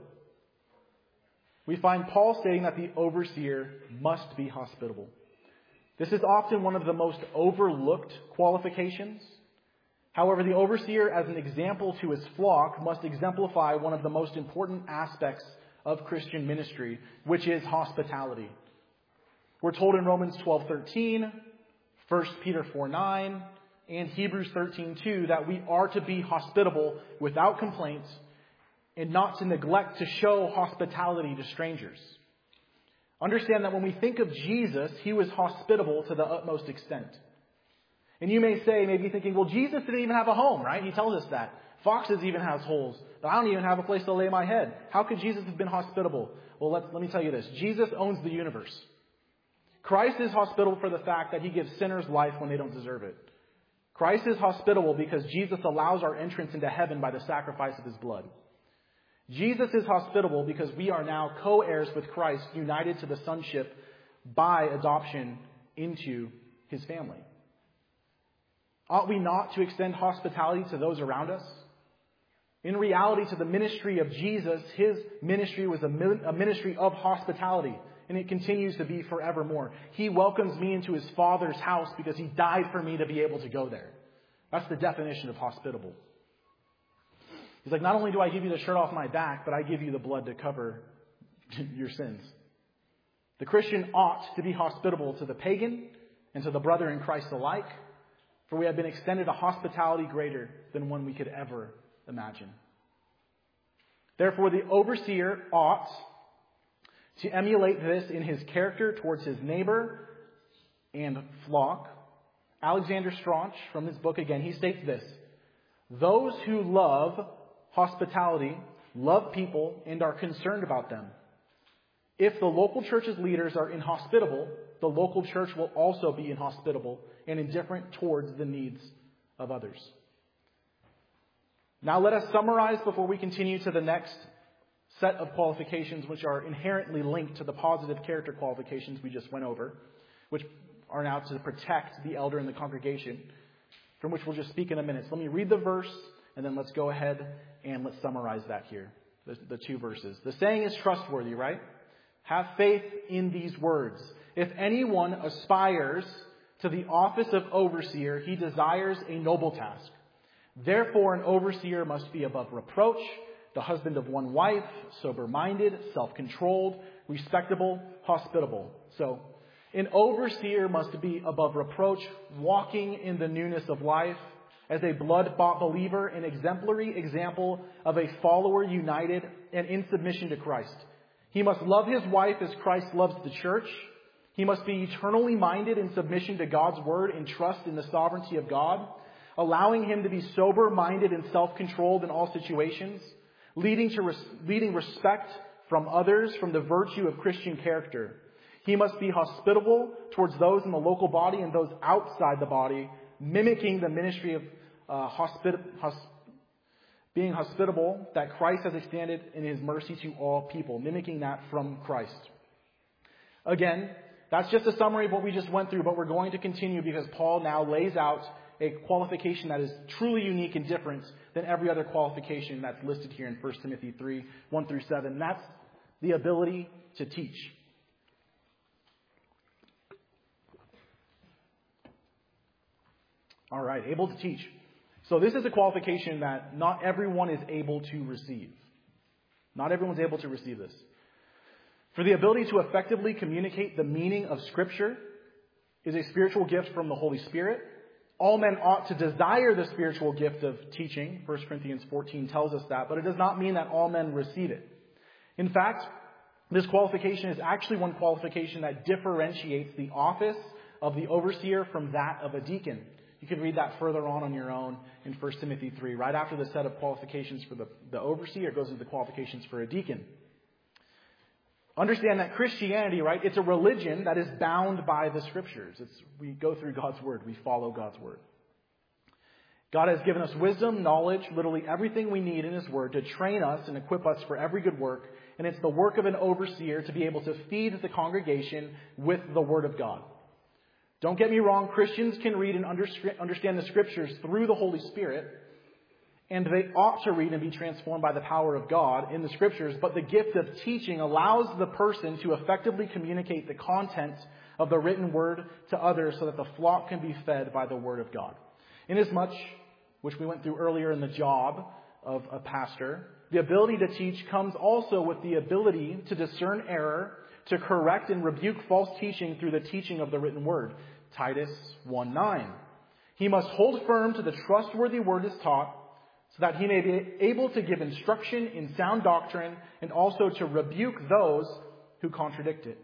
We find Paul stating that the overseer must be hospitable. This is often one of the most overlooked qualifications. However, the overseer, as an example to his flock, must exemplify one of the most important aspects of Christian ministry, which is hospitality. We're told in Romans 12:13, 1 Peter 4:9, and Hebrews 13:2 that we are to be hospitable without complaint and not to neglect to show hospitality to strangers. Understand that when we think of Jesus, he was hospitable to the utmost extent. And you may say, maybe thinking, well, Jesus didn't even have a home, right? He tells us that. Foxes even has holes. But I don't even have a place to lay my head. How could Jesus have been hospitable? Well, let me tell you this. Jesus owns the universe. Christ is hospitable for the fact that he gives sinners life when they don't deserve it. Christ is hospitable because Jesus allows our entrance into heaven by the sacrifice of his blood. Jesus is hospitable because we are now co-heirs with Christ, united to the sonship by adoption into his family. Ought we not to extend hospitality to those around us? In reality, to the ministry of Jesus, his ministry was a ministry of hospitality, and it continues to be forevermore. He welcomes me into his Father's house because he died for me to be able to go there. That's the definition of hospitable. He's like, not only do I give you the shirt off my back, but I give you the blood to cover your sins. The Christian ought to be hospitable to the pagan and to the brother in Christ alike, for we have been extended a hospitality greater than one we could ever imagine. Therefore, the overseer ought to emulate this in his character towards his neighbor and flock. Alexander Strauch, from his book again, he states this: those who love hospitality love people and are concerned about them. If the local church's leaders are inhospitable, the local church will also be inhospitable and indifferent towards the needs of others. Now let us summarize before we continue to the next set of qualifications, which are inherently linked to the positive character qualifications we just went over, which are now to protect the elder in the congregation, from which we'll just speak in a minute. So let me read the verse, and then let's go ahead and let's summarize that here, the two verses. The saying is trustworthy, right? Have faith in these words. If anyone aspires to the office of overseer, he desires a noble task. Therefore, an overseer must be above reproach, the husband of one wife, sober-minded, self-controlled, respectable, hospitable. So, an overseer must be above reproach, walking in the newness of life, as a blood-bought believer, an exemplary example of a follower united and in submission to Christ. He must love his wife as Christ loves the church. He must be eternally minded in submission to God's word and trust in the sovereignty of God, allowing him to be sober-minded and self-controlled in all situations, leading respect from others from the virtue of Christian character. He must be hospitable towards those in the local body and those outside the body, mimicking the ministry of being hospitable that Christ has extended in his mercy to all people, mimicking that from Christ. Again, that's just a summary of what we just went through, but we're going to continue because Paul now lays out a qualification that is truly unique and different than every other qualification that's listed here in 1 Timothy 3, 1 through 7. That's the ability to teach. All right, able to teach. So this is a qualification that not everyone is able to receive. Not everyone's able to receive this. For the ability to effectively communicate the meaning of Scripture is a spiritual gift from the Holy Spirit. All men ought to desire the spiritual gift of teaching. 1 Corinthians 14 tells us that, but it does not mean that all men receive it. In fact, this qualification is actually one qualification that differentiates the office of the overseer from that of a deacon. You can read that further on your own in 1 Timothy 3. Right after the set of qualifications for the overseer, it goes into the qualifications for a deacon. Understand that Christianity, right, it's a religion that is bound by the Scriptures. We go through God's Word. We follow God's Word. God has given us wisdom, knowledge, literally everything we need in His Word to train us and equip us for every good work. And it's the work of an overseer to be able to feed the congregation with the Word of God. Don't get me wrong, Christians can read and understand the Scriptures through the Holy Spirit, and they ought to read and be transformed by the power of God in the Scriptures, but the gift of teaching allows the person to effectively communicate the content of the written Word to others so that the flock can be fed by the Word of God. Inasmuch, which we went through earlier in the job of a pastor, the ability to teach comes also with the ability to discern error, to correct and rebuke false teaching through the teaching of the written Word. Titus 1:9. He must hold firm to the trustworthy word is taught, so that he may be able to give instruction in sound doctrine and also to rebuke those who contradict it.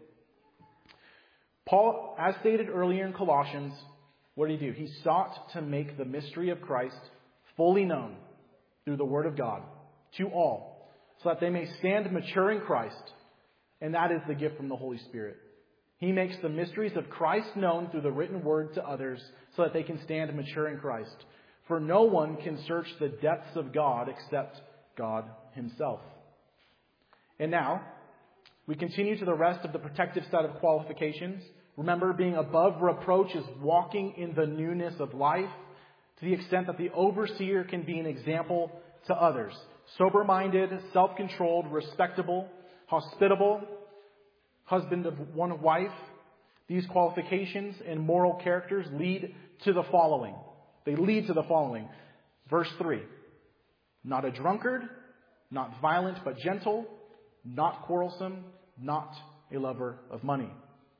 Paul, as stated earlier in Colossians, what did he do? He sought to make the mystery of Christ fully known through the Word of God to all, so that they may stand mature in Christ, and that is the gift from the Holy Spirit. He makes the mysteries of Christ known through the written Word to others, so that they can stand mature in Christ. For no one can search the depths of God except God Himself. And now, we continue to the rest of the protective set of qualifications. Remember, being above reproach is walking in the newness of life, to the extent that the overseer can be an example to others. Sober-minded, self-controlled, respectable, hospitable, husband of one wife. These qualifications and moral characters lead to the following. They lead to the following. Verse 3. Not a drunkard, not violent but gentle, not quarrelsome, not a lover of money.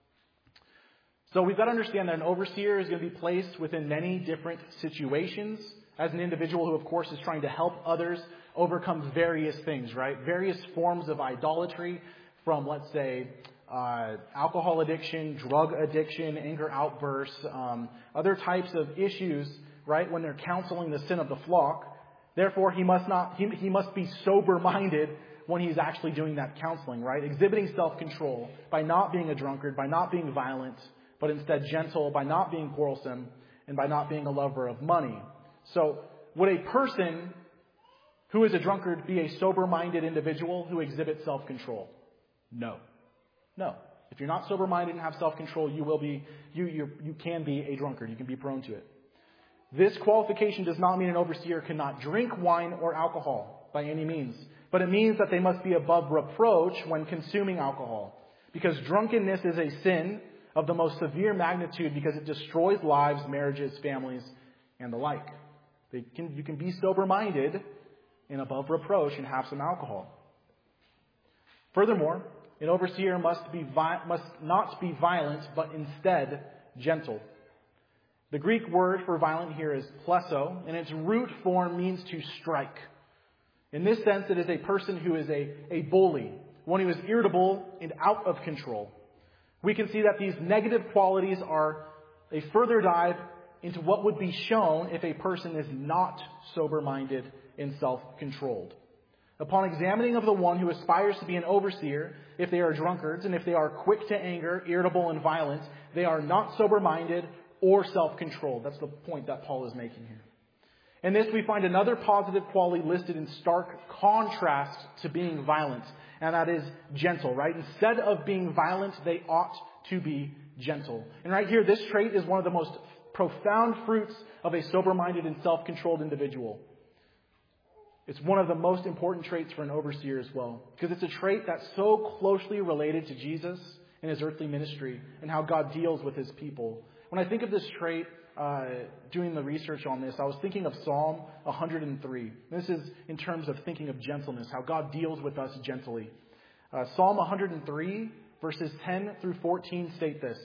So we've got to understand that an overseer is going to be placed within many different situations as an individual who, of course, is trying to help others overcome various things, right? Various forms of idolatry from, let's say, alcohol addiction, drug addiction, anger outbursts, other types of issues, right, when they're counseling the sin of the flock. Therefore, he must be sober-minded when he's actually doing that counseling, right? Exhibiting self-control by not being a drunkard, by not being violent, but instead gentle, by not being quarrelsome, and by not being a lover of money. So, would a person who is a drunkard be a sober-minded individual who exhibits self-control? No. No. If you're not sober-minded and have self-control, you can be a drunkard. You can be prone to it. This qualification does not mean an overseer cannot drink wine or alcohol by any means, but it means that they must be above reproach when consuming alcohol, because drunkenness is a sin of the most severe magnitude because it destroys lives, marriages, families, and the like. You can be sober-minded and above reproach and have some alcohol. Furthermore, an overseer must not be violent, but instead gentle. The Greek word for violent here is pleso, and its root form means to strike. In this sense, it is a person who is a bully, one who is irritable and out of control. We can see that these negative qualities are a further dive into what would be shown if a person is not sober-minded and self-controlled. Upon examining of the one who aspires to be an overseer, if they are drunkards and if they are quick to anger, irritable and violent, they are not sober-minded or self-controlled. That's the point that Paul is making here. In this, we find another positive quality listed in stark contrast to being violent, and that is gentle, right? Instead of being violent, they ought to be gentle. And right here, this trait is one of the most profound fruits of a sober-minded and self-controlled individual. It's one of the most important traits for an overseer as well, because it's a trait that's so closely related to Jesus and His earthly ministry and how God deals with His people. When I think of this trait, doing the research on this, I was thinking of Psalm 103. This is in terms of thinking of gentleness, how God deals with us gently. Psalm 103, verses 10 through 14 state this.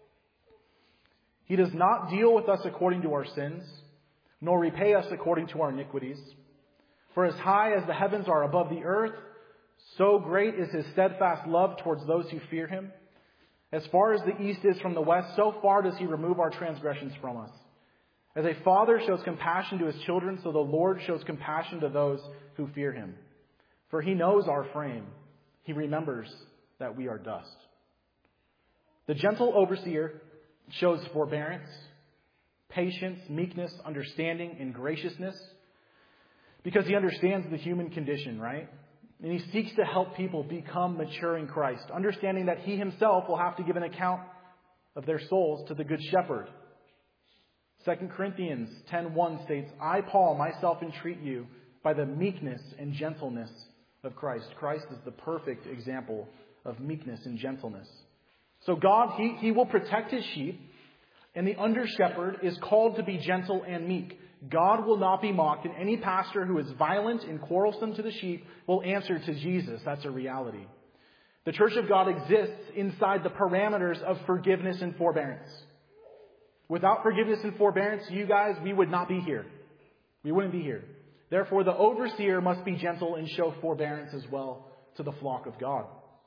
He does not deal with us according to our sins, nor repay us according to our iniquities. For as high as the heavens are above the earth, so great is His steadfast love towards those who fear Him. As far as the east is from the west, so far does He remove our transgressions from us. As a father shows compassion to his children, so the Lord shows compassion to those who fear Him. For He knows our frame. He remembers that we are dust. The gentle overseer shows forbearance, patience, meekness, understanding, and graciousness. Because he understands the human condition, right? And he seeks to help people become mature in Christ, understanding that he himself will have to give an account of their souls to the Good Shepherd. 2 Corinthians 10:1 states, I, Paul, myself entreat you by the meekness and gentleness of Christ. Christ is the perfect example of meekness and gentleness. So God, he will protect his sheep, and the under-shepherd is called to be gentle and meek. God will not be mocked, and any pastor who is violent and quarrelsome to the sheep will answer to Jesus. That's a reality. The church of God exists inside the parameters of forgiveness and forbearance. Without forgiveness and forbearance, you guys, we would not be here. We wouldn't be here. Therefore, the overseer must be gentle and show forbearance as well to the flock of God.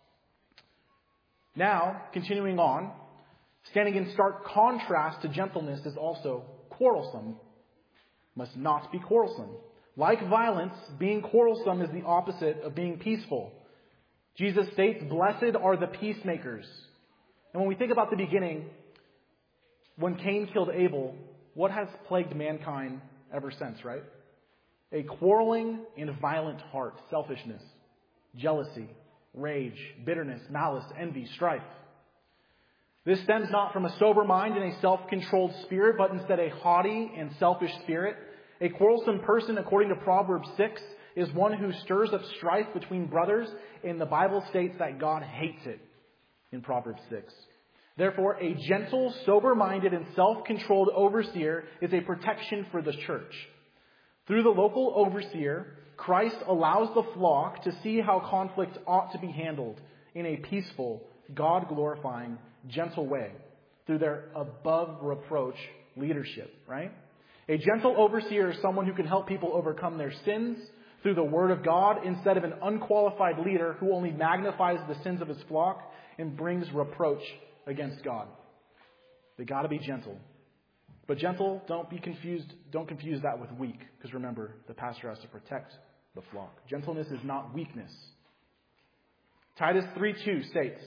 Now, continuing on, standing in stark contrast to gentleness is also quarrelsome. Must not be quarrelsome. Like violence, being quarrelsome is the opposite of being peaceful. Jesus states, blessed are the peacemakers. And when we think about the beginning, when Cain killed Abel, what has plagued mankind ever since, right? A quarreling and violent heart, selfishness, jealousy, rage, bitterness, malice, envy, strife. This stems not from a sober mind and a self-controlled spirit, but instead a haughty and selfish spirit. A quarrelsome person, according to Proverbs 6, is one who stirs up strife between brothers, and the Bible states that God hates it in Proverbs 6. Therefore, a gentle, sober-minded, and self-controlled overseer is a protection for the church. Through the local overseer, Christ allows the flock to see how conflict ought to be handled in a peaceful, God-glorifying, gentle way through their above-reproach leadership, right? A gentle overseer is someone who can help people overcome their sins through the Word of God instead of an unqualified leader who only magnifies the sins of his flock and brings reproach against God. They got to be gentle. But gentle, don't confuse that with weak, because remember, the pastor has to protect the flock. Gentleness is not weakness. Titus 3:2 states,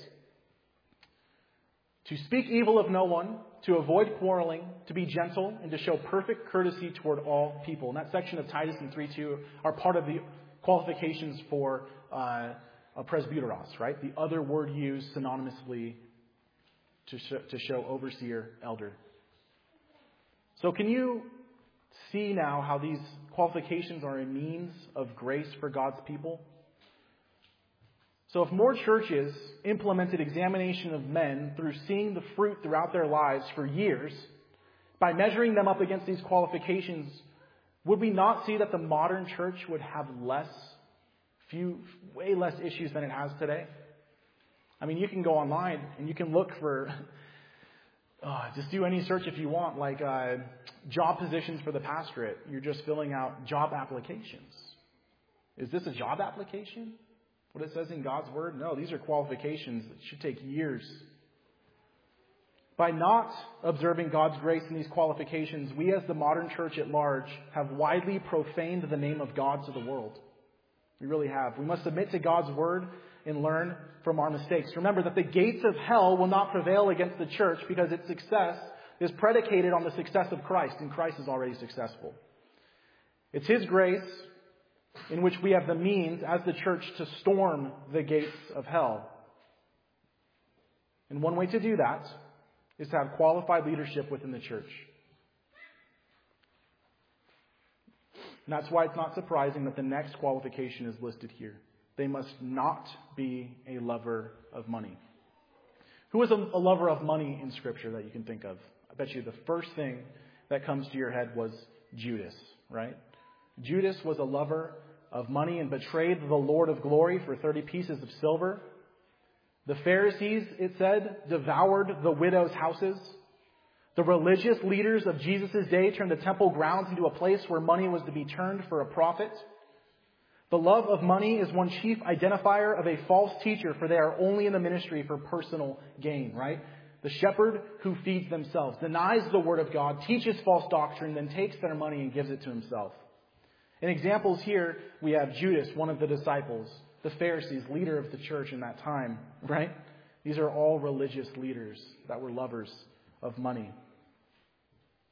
to speak evil of no one, to avoid quarreling, to be gentle, and to show perfect courtesy toward all people. And that section of Titus and 3:2 are part of the qualifications for a presbyteros, right? The other word used synonymously to show overseer, elder. So can you see now how these qualifications are a means of grace for God's people? So if more churches implemented examination of men through seeing the fruit throughout their lives for years, by measuring them up against these qualifications, would we not see that the modern church would have way less issues than it has today? I mean, you can go online and you can look for, just do any search if you want, like job positions for the pastorate. You're just filling out job applications. Is this a job application? What it says in God's Word? No, these are qualifications that should take years. By not observing God's grace in these qualifications, we as the modern church at large have widely profaned the name of God to the world. We really have. We must submit to God's Word and learn from our mistakes. Remember that the gates of hell will not prevail against the church because its success is predicated on the success of Christ, and Christ is already successful. It's His grace in which we have the means as the church to storm the gates of hell. And one way to do that is to have qualified leadership within the church. And that's why it's not surprising that the next qualification is listed here. They must not be a lover of money. Who is a lover of money in Scripture that you can think of? I bet you the first thing that comes to your head was Judas, right? Judas was a lover of money and betrayed the Lord of glory for 30 pieces of silver. The Pharisees, it said, devoured the widows' houses. The religious leaders of Jesus' day turned the temple grounds into a place where money was to be turned for a profit. The love of money is one chief identifier of a false teacher, for they are only in the ministry for personal gain, right? The shepherd who feeds themselves, denies the word of God, teaches false doctrine, then takes their money and gives it to himself. In examples here, we have Judas, one of the disciples, the Pharisees, leader of the church in that time, right? These are all religious leaders that were lovers of money.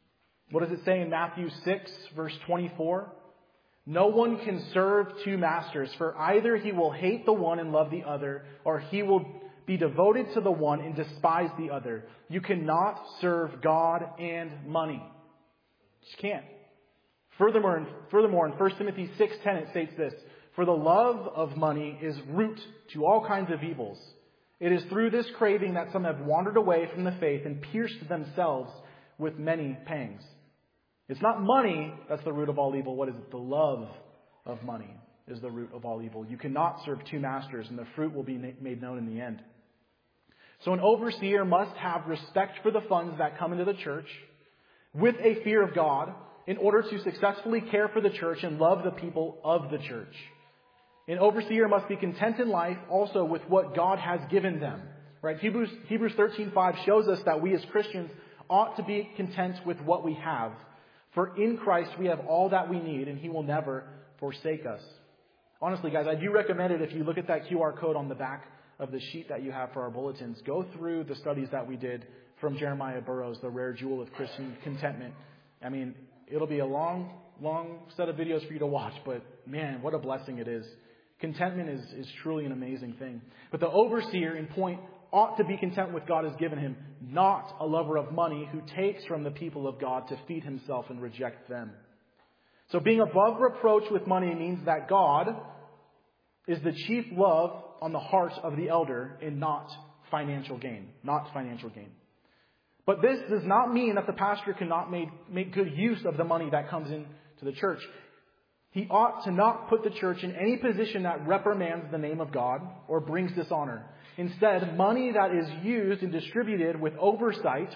What does it say in Matthew 6, verse 24? No one can serve two masters, for either he will hate the one and love the other, or he will be devoted to the one and despise the other. You cannot serve God and money. Just can't. Furthermore, in 1 Timothy 6:10 it states this, for the love of money is root to all kinds of evils. It is through this craving that some have wandered away from the faith and pierced themselves with many pangs. It's not money that's the root of all evil. What is it? The love of money is the root of all evil. You cannot serve two masters, and the fruit will be made known in the end. So an overseer must have respect for the funds that come into the church with a fear of God in order to successfully care for the church and love the people of the church. An overseer must be content in life also with what God has given them. Right? Hebrews 13:5 shows us that we as Christians ought to be content with what we have. For in Christ we have all that we need, and He will never forsake us. Honestly, guys, I do recommend it if you look at that QR code on the back of the sheet that you have for our bulletins. Go through the studies that we did from Jeremiah Burroughs, The Rare Jewel of Christian Contentment. I mean, it'll be a long set of videos for you to watch, but man, what a blessing it is. Contentment is truly an amazing thing. But the overseer, in point, ought to be content with God has given him, not a lover of money who takes from the people of God to feed himself and reject them. So being above reproach with money means that God is the chief love on the heart of the elder and not financial gain. Not financial gain. But this does not mean that the pastor cannot make good use of the money that comes into the church. He ought to not put the church in any position that reprimands the name of God or brings dishonor. Instead, money that is used and distributed with oversight,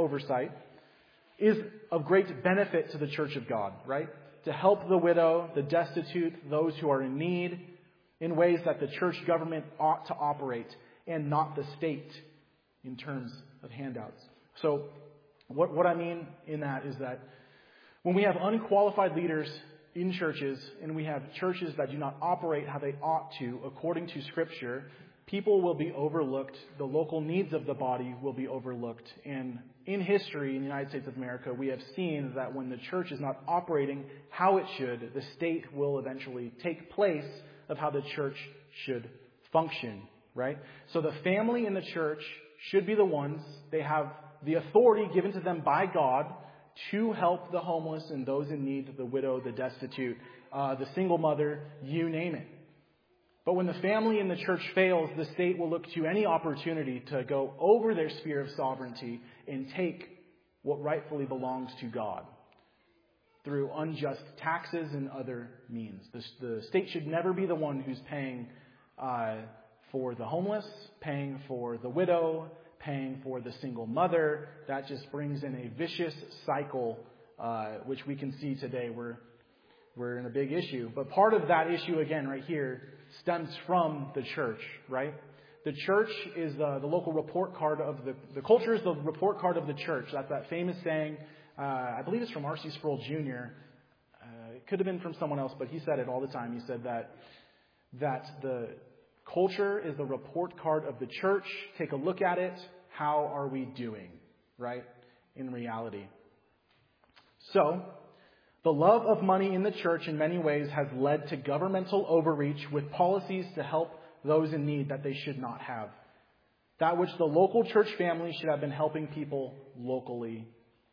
is of great benefit to the church of God, right? To help the widow, the destitute, those who are in need, in ways that the church government ought to operate and not the state in terms of handouts. So what I mean in that is that when we have unqualified leaders in churches and we have churches that do not operate how they ought to according to Scripture, people will be overlooked. The local needs of the body will be overlooked. And in history in the United States of America, we have seen that when the church is not operating how it should, the state will eventually take place of how the church should function, right? So the family in the church should be the ones, they have the authority given to them by God to help the homeless and those in need, the widow, the destitute, the single mother, you name it. But when the family in the church fails, the state will look to any opportunity to go over their sphere of sovereignty and take what rightfully belongs to God through unjust taxes and other means. The state should never be the one who's paying for the homeless, paying for the widow, paying for the single mother. That just brings in a vicious cycle, which we can see today. We're in a big issue. But part of that issue, again, right here, stems from the church, right? The church is the local report card of the culture is the report card of the church. That's that famous saying. I believe it's from R.C. Sproul Jr. It could have been from someone else, but he said it all the time. He said that the culture is the report card of the church. Take a look at it. How are we doing, right, in reality? So, the love of money in the church in many ways has led to governmental overreach with policies to help those in need that they should not have. That which the local church family should have been helping people locally.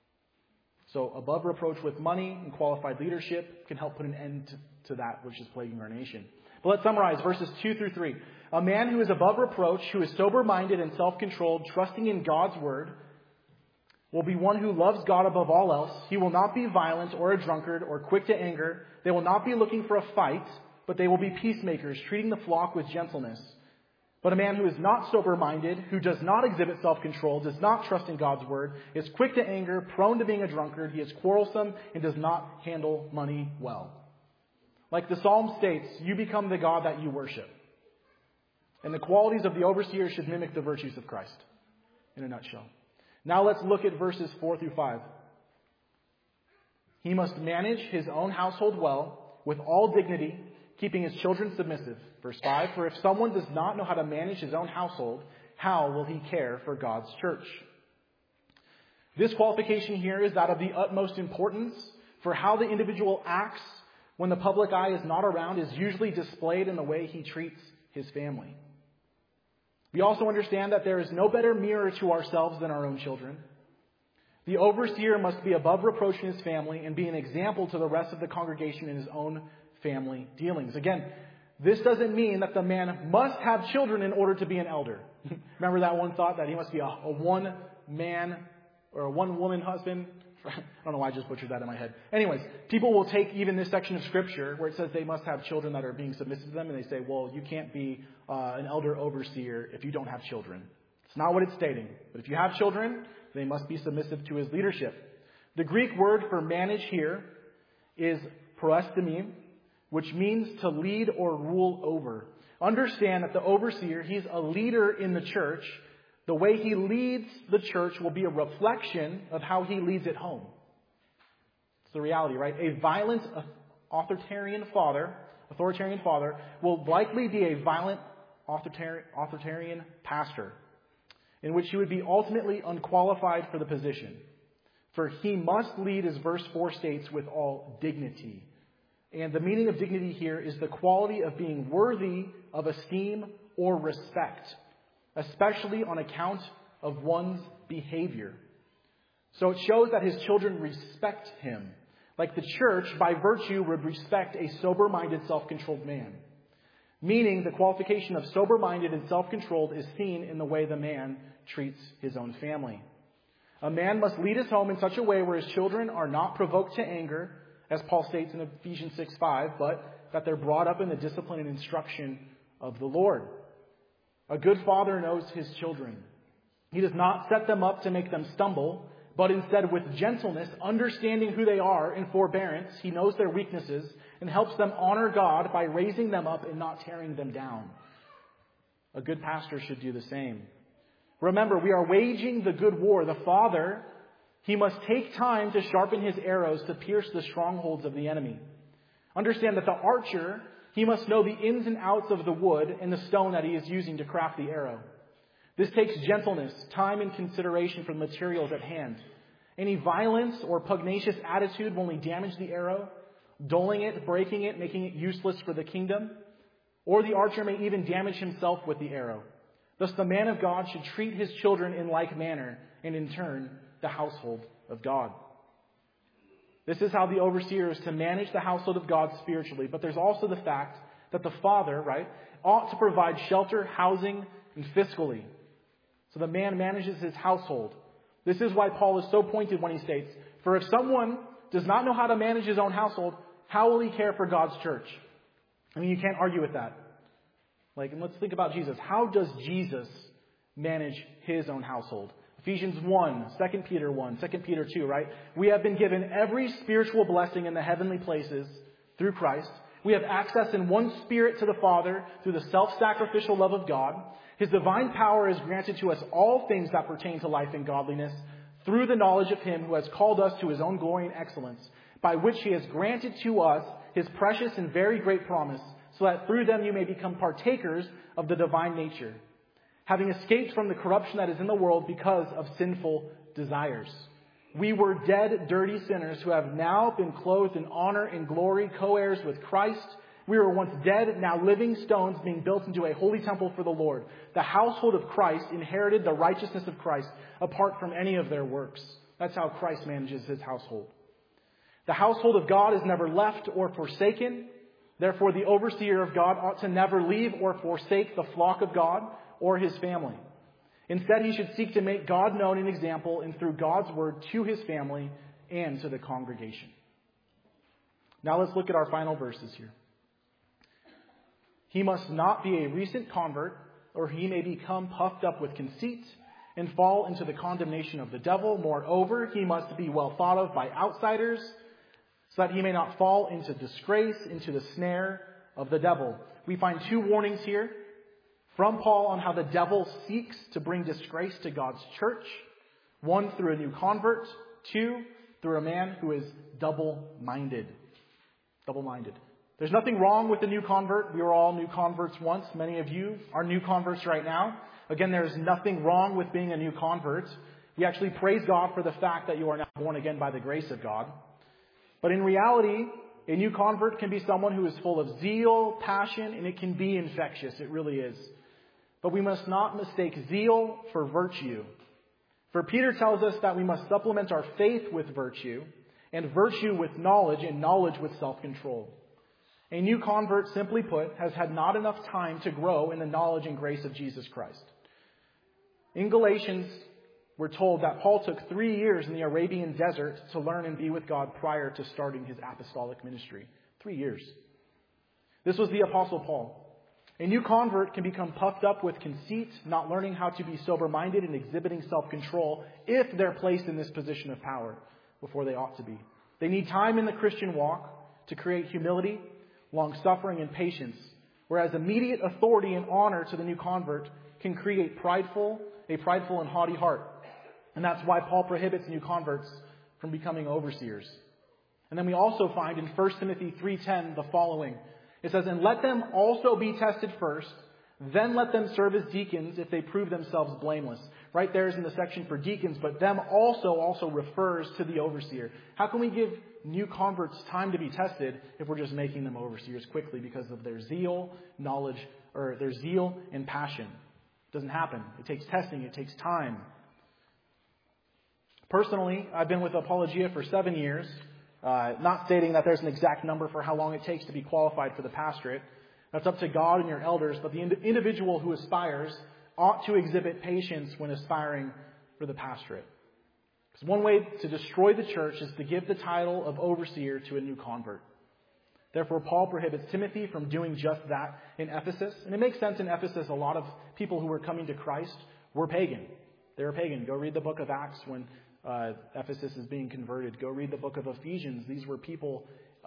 So above reproach with money and qualified leadership can help put an end to that which is plaguing our nation. But let's summarize verses 2 through 3. A man who is above reproach, who is sober-minded and self-controlled, trusting in God's word, will be one who loves God above all else. He will not be violent or a drunkard or quick to anger. They will not be looking for a fight, but they will be peacemakers, treating the flock with gentleness. But a man who is not sober-minded, who does not exhibit self-control, does not trust in God's word, is quick to anger, prone to being a drunkard, he is quarrelsome, and does not handle money well. Like the psalm states, you become the God that you worship. And the qualities of the overseer should mimic the virtues of Christ, in a nutshell. Now let's look at verses 4 through 5. He must manage his own household well, with all dignity, keeping his children submissive. Verse 5, for if someone does not know how to manage his own household, how will he care for God's church? This qualification here is that of the utmost importance, for how the individual acts when the public eye is not around is usually displayed in the way he treats his family. We also understand that there is no better mirror to ourselves than our own children. The overseer must be above reproach in his family and be an example to the rest of the congregation in his own family dealings. Again, this doesn't mean that the man must have children in order to be an elder. Remember that one thought that he must be a one-man or a one-woman husband? I don't know why I just butchered that in my head. Anyways, people will take even this section of Scripture where it says they must have children that are being submissive to them, and they say, well, you can't be an elder overseer if you don't have children. It's not what it's stating. But if you have children, they must be submissive to his leadership. The Greek word for manage here is proestemi, which means to lead or rule over. Understand that the overseer, he's a leader in the church. The way he leads the church will be a reflection of how he leads at home. It's the reality, right? A violent authoritarian father will likely be a violent authoritarian pastor, in which he would be ultimately unqualified for the position. For he must lead, as verse 4 states, with all dignity. And the meaning of dignity here is the quality of being worthy of esteem or respect, especially on account of one's behavior. So it shows that his children respect him, like the church, by virtue, would respect a sober-minded, self-controlled man. Meaning the qualification of sober-minded and self-controlled is seen in the way the man treats his own family. A man must lead his home in such a way where his children are not provoked to anger, as Paul states in Ephesians 6:5, but that they're brought up in the discipline and instruction of the Lord. A good father knows his children. He does not set them up to make them stumble, but instead with gentleness, understanding who they are, and forbearance, he knows their weaknesses and helps them honor God by raising them up and not tearing them down. A good pastor should do the same. Remember, we are waging the good war. The father, he must take time to sharpen his arrows to pierce the strongholds of the enemy. Understand that the archer, he must know the ins and outs of the wood and the stone that he is using to craft the arrow. This takes gentleness, time, and consideration for the materials at hand. Any violence or pugnacious attitude will only damage the arrow, dulling it, breaking it, making it useless for the kingdom. Or the archer may even damage himself with the arrow. Thus the man of God should treat his children in like manner, and in turn, the household of God. This is how the overseer is to manage the household of God spiritually. But there's also the fact that the father, right, ought to provide shelter, housing, and fiscally. So the man manages his household. This is why Paul is so pointed when he states, for if someone does not know how to manage his own household, how will he care for God's church? I mean, you can't argue with that. And let's think about Jesus. How does Jesus manage his own household? Ephesians 1, 2 Peter 1, 2 Peter 2, right? We have been given every spiritual blessing in the heavenly places through Christ. We have access in one Spirit to the Father through the self-sacrificial love of God. His divine power is granted to us all things that pertain to life and godliness through the knowledge of Him who has called us to His own glory and excellence, by which He has granted to us His precious and very great promise, so that through them you may become partakers of the divine nature, having escaped from the corruption that is in the world because of sinful desires. We were dead, dirty sinners who have now been clothed in honor and glory, co-heirs with Christ. We were once dead, now living stones being built into a holy temple for the Lord. The household of Christ inherited the righteousness of Christ apart from any of their works. That's how Christ manages His household. The household of God is never left or forsaken. Therefore, the overseer of God ought to never leave or forsake the flock of God or his family. Instead, he should seek to make God known in example and through God's word to his family and to the congregation. Now let's look at our final verses here. He must not be a recent convert, or he may become puffed up with conceit and fall into the condemnation of the devil. Moreover, he must be well thought of by outsiders, so that he may not fall into disgrace, into the snare of the devil. We find two warnings here from Paul on how the devil seeks to bring disgrace to God's church. One, through a new convert. Two, through a man who is double-minded. Double-minded. There's nothing wrong with the new convert. We were all new converts once. Many of you are new converts right now. Again, there's nothing wrong with being a new convert. We actually praise God for the fact that you are now born again by the grace of God. But in reality, a new convert can be someone who is full of zeal, passion, and it can be infectious. It really is. But we must not mistake zeal for virtue. For Peter tells us that we must supplement our faith with virtue, and virtue with knowledge, and knowledge with self-control. A new convert, simply put, has had not enough time to grow in the knowledge and grace of Jesus Christ. In Galatians, we're told that Paul took 3 years in the Arabian desert to learn and be with God prior to starting his apostolic ministry. 3 years. This was the Apostle Paul. A new convert can become puffed up with conceit, not learning how to be sober-minded and exhibiting self-control if they're placed in this position of power before they ought to be. They need time in the Christian walk to create humility, long-suffering, and patience, whereas immediate authority and honor to the new convert can create a prideful and haughty heart. And that's why Paul prohibits new converts from becoming overseers. And then we also find in 1 Timothy 3:10 the following. It says, "And let them also be tested first, then let them serve as deacons if they prove themselves blameless." Right there is in the section for deacons, but them also refers to the overseer. How can we give new converts time to be tested if we're just making them overseers quickly because of their zeal, knowledge, or their zeal and passion? It doesn't happen. It takes testing. It takes time. Personally, I've been with Apologia for 7 years. Not stating that there's an exact number for how long it takes to be qualified for the pastorate. That's up to God and your elders. But the individual who aspires ought to exhibit patience when aspiring for the pastorate. Because one way to destroy the church is to give the title of overseer to a new convert. Therefore, Paul prohibits Timothy from doing just that in Ephesus. And it makes sense in Ephesus. A lot of people who were coming to Christ were pagan. They were pagan. Go read the book of Acts when Ephesus is being converted. Go read the book of Ephesians. These were people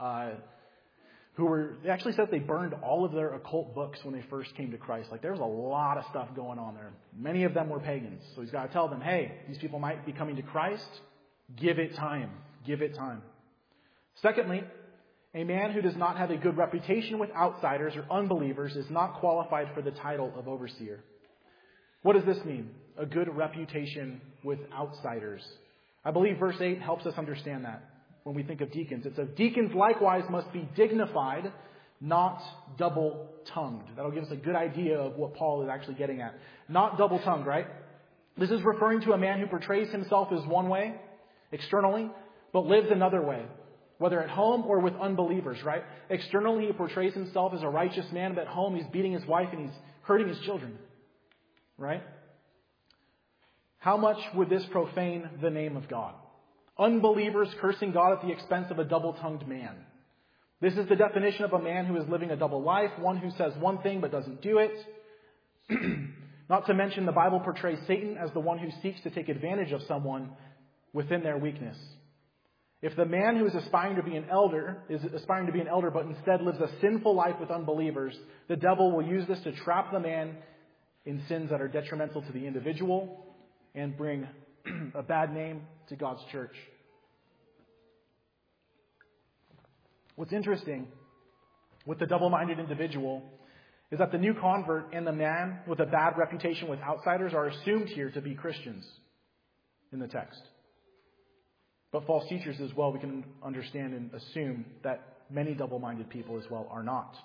it actually says they burned all of their occult books when they first came to Christ. Like, there's a lot of stuff going on there. Many of them were pagans. So he's got to tell them, hey, these people might be coming to Christ. Give it time. Give it time. Secondly, a man who does not have a good reputation with outsiders or unbelievers is not qualified for the title of overseer. What does this mean? A good reputation with outsiders. I believe verse 8 helps us understand that when we think of deacons. It says, "Deacons likewise must be dignified, not double-tongued." That'll give us a good idea of what Paul is actually getting at. Not double-tongued, right? This is referring to a man who portrays himself as one way, externally, but lives another way, whether at home or with unbelievers, right? Externally, he portrays himself as a righteous man, but at home he's beating his wife and he's hurting his children, right? How much would this profane the name of God? Unbelievers cursing God at the expense of a double-tongued man. This is the definition of a man who is living a double life, one who says one thing but doesn't do it. Not to mention the Bible portrays Satan as the one who seeks to take advantage of someone within their weakness. If the man who is aspiring to be an elder but instead lives a sinful life with unbelievers, the devil will use this to trap the man in sins that are detrimental to the individual and bring a bad name to God's church. What's interesting with the double-minded individual is that the new convert and the man with a bad reputation with outsiders are assumed here to be Christians in the text. But false teachers as well, we can understand and assume that many double-minded people as well are not.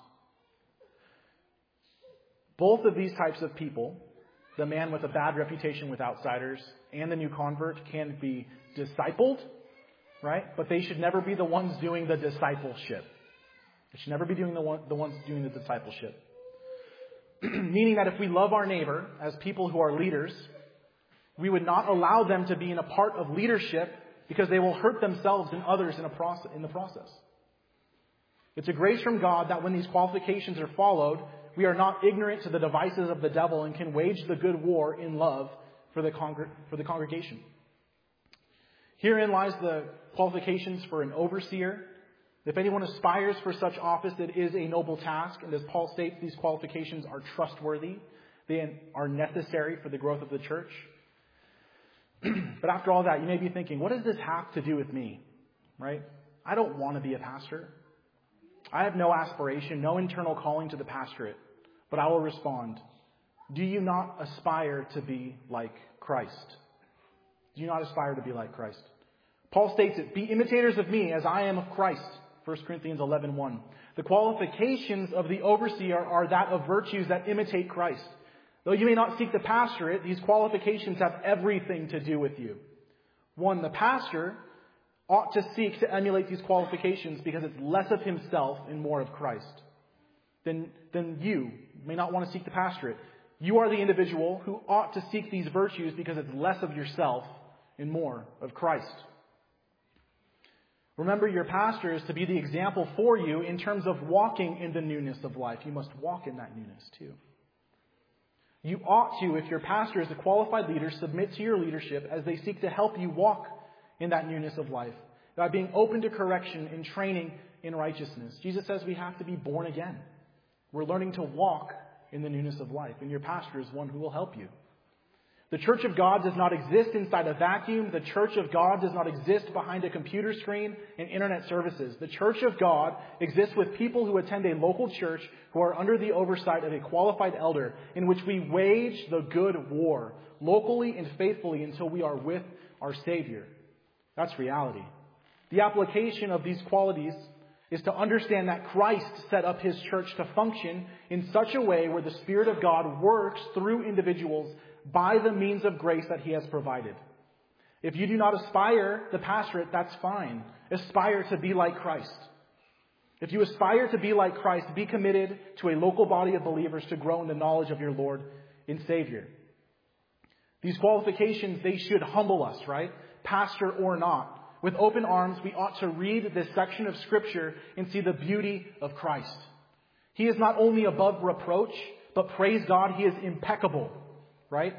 Both of these types of people, the man with a bad reputation with outsiders and the new convert, can be discipled, right? But they should never be the ones doing the discipleship. They should never be doing the ones doing the discipleship. Meaning that if we love our neighbor as people who are leaders, we would not allow them to be in a part of leadership because they will hurt themselves and others in the process. It's a grace from God that when these qualifications are followed, we are not ignorant to the devices of the devil and can wage the good war in love for the congregation. Herein lies the qualifications for an overseer. If anyone aspires for such office, it is a noble task. And as Paul states, these qualifications are trustworthy. They are necessary for the growth of the church. But after all that, you may be thinking, what does this have to do with me? Right? I don't want to be a pastor. I have no aspiration, no internal calling to the pastorate. But I will respond, do you not aspire to be like Christ? Do not aspire to be like Christ. Paul states it, be imitators of me as I am of Christ. 1 Corinthians 11:1. The qualifications of the overseer are that of virtues that imitate Christ. Though you may not seek the pastorate, these qualifications have everything to do with you. 1, the pastor ought to seek to emulate these qualifications because it's less of himself and more of Christ. Then you may not want to seek the pastorate. You are the individual who ought to seek these virtues because it's less of yourself and more of Christ. Remember, your pastor is to be the example for you in terms of walking in the newness of life. You must walk in that newness too. You ought to, if your pastor is a qualified leader, submit to your leadership as they seek to help you walk in that newness of life by being open to correction and training in righteousness. Jesus says we have to be born again. We're learning to walk in the newness of life, and your pastor is one who will help you. The church of God does not exist inside a vacuum. The church of God does not exist behind a computer screen and internet services. The church of God exists with people who attend a local church who are under the oversight of a qualified elder, in which we wage the good war locally and faithfully until we are with our Savior. That's reality. The application of these qualities is to understand that Christ set up His church to function in such a way where the Spirit of God works through individuals by the means of grace that He has provided. If you do not aspire the pastorate, that's fine. Aspire to be like Christ. If you aspire to be like Christ, be committed to a local body of believers to grow in the knowledge of your Lord and Savior. These qualifications, they should humble us, right? Pastor or not. With open arms, we ought to read this section of Scripture and see the beauty of Christ. He is not only above reproach, but praise God, He is impeccable, right?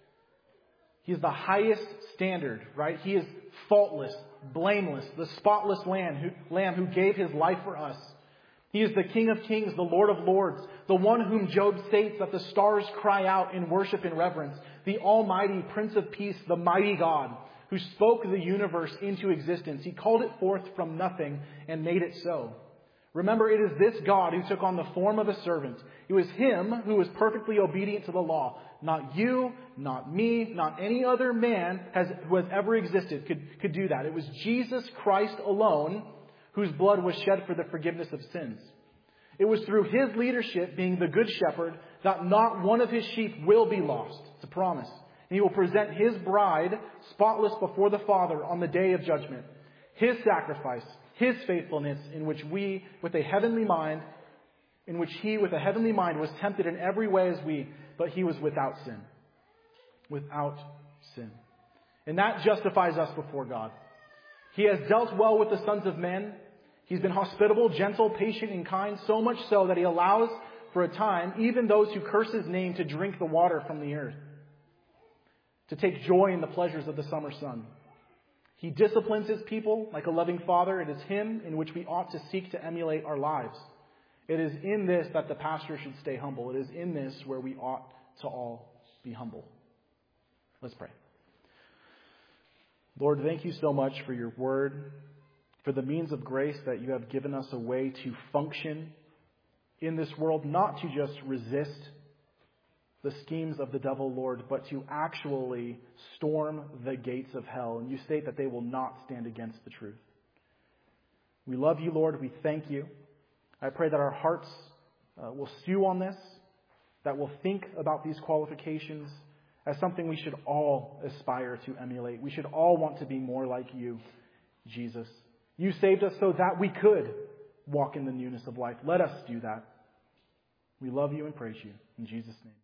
He is the highest standard, right? He is faultless, blameless, the spotless Lamb who gave His life for us. He is the King of kings, the Lord of lords, the one whom Job states that the stars cry out in worship and reverence, the Almighty Prince of Peace, the mighty God, who spoke the universe into existence. He called it forth from nothing and made it so. Remember, it is this God who took on the form of a servant. It was Him who was perfectly obedient to the law. Not you, not me, not any other man who has ever existed could do that. It was Jesus Christ alone whose blood was shed for the forgiveness of sins. It was through His leadership, being the good shepherd, that not one of His sheep will be lost. It's a promise. And He will present His bride spotless before the Father on the day of judgment. His sacrifice, His faithfulness, in which He, with a heavenly mind, was tempted in every way as we, but He was without sin. Without sin. And that justifies us before God. He has dealt well with the sons of men. He's been hospitable, gentle, patient, and kind, so much so that He allows for a time even those who curse His name to drink the water from the earth, to take joy in the pleasures of the summer sun. He disciplines His people like a loving father. It is Him in which we ought to seek to emulate our lives. It is in this that the pastor should stay humble. It is in this where we ought to all be humble. Let's pray. Lord, thank You so much for Your word, for the means of grace that You have given us a way to function in this world, not to just resist the schemes of the devil, Lord, but to actually storm the gates of hell. And You state that they will not stand against the truth. We love You, Lord. We thank You. I pray that our hearts will stew on this, that we'll think about these qualifications as something we should all aspire to emulate. We should all want to be more like You, Jesus. You saved us so that we could walk in the newness of life. Let us do that. We love You and praise You. In Jesus' name.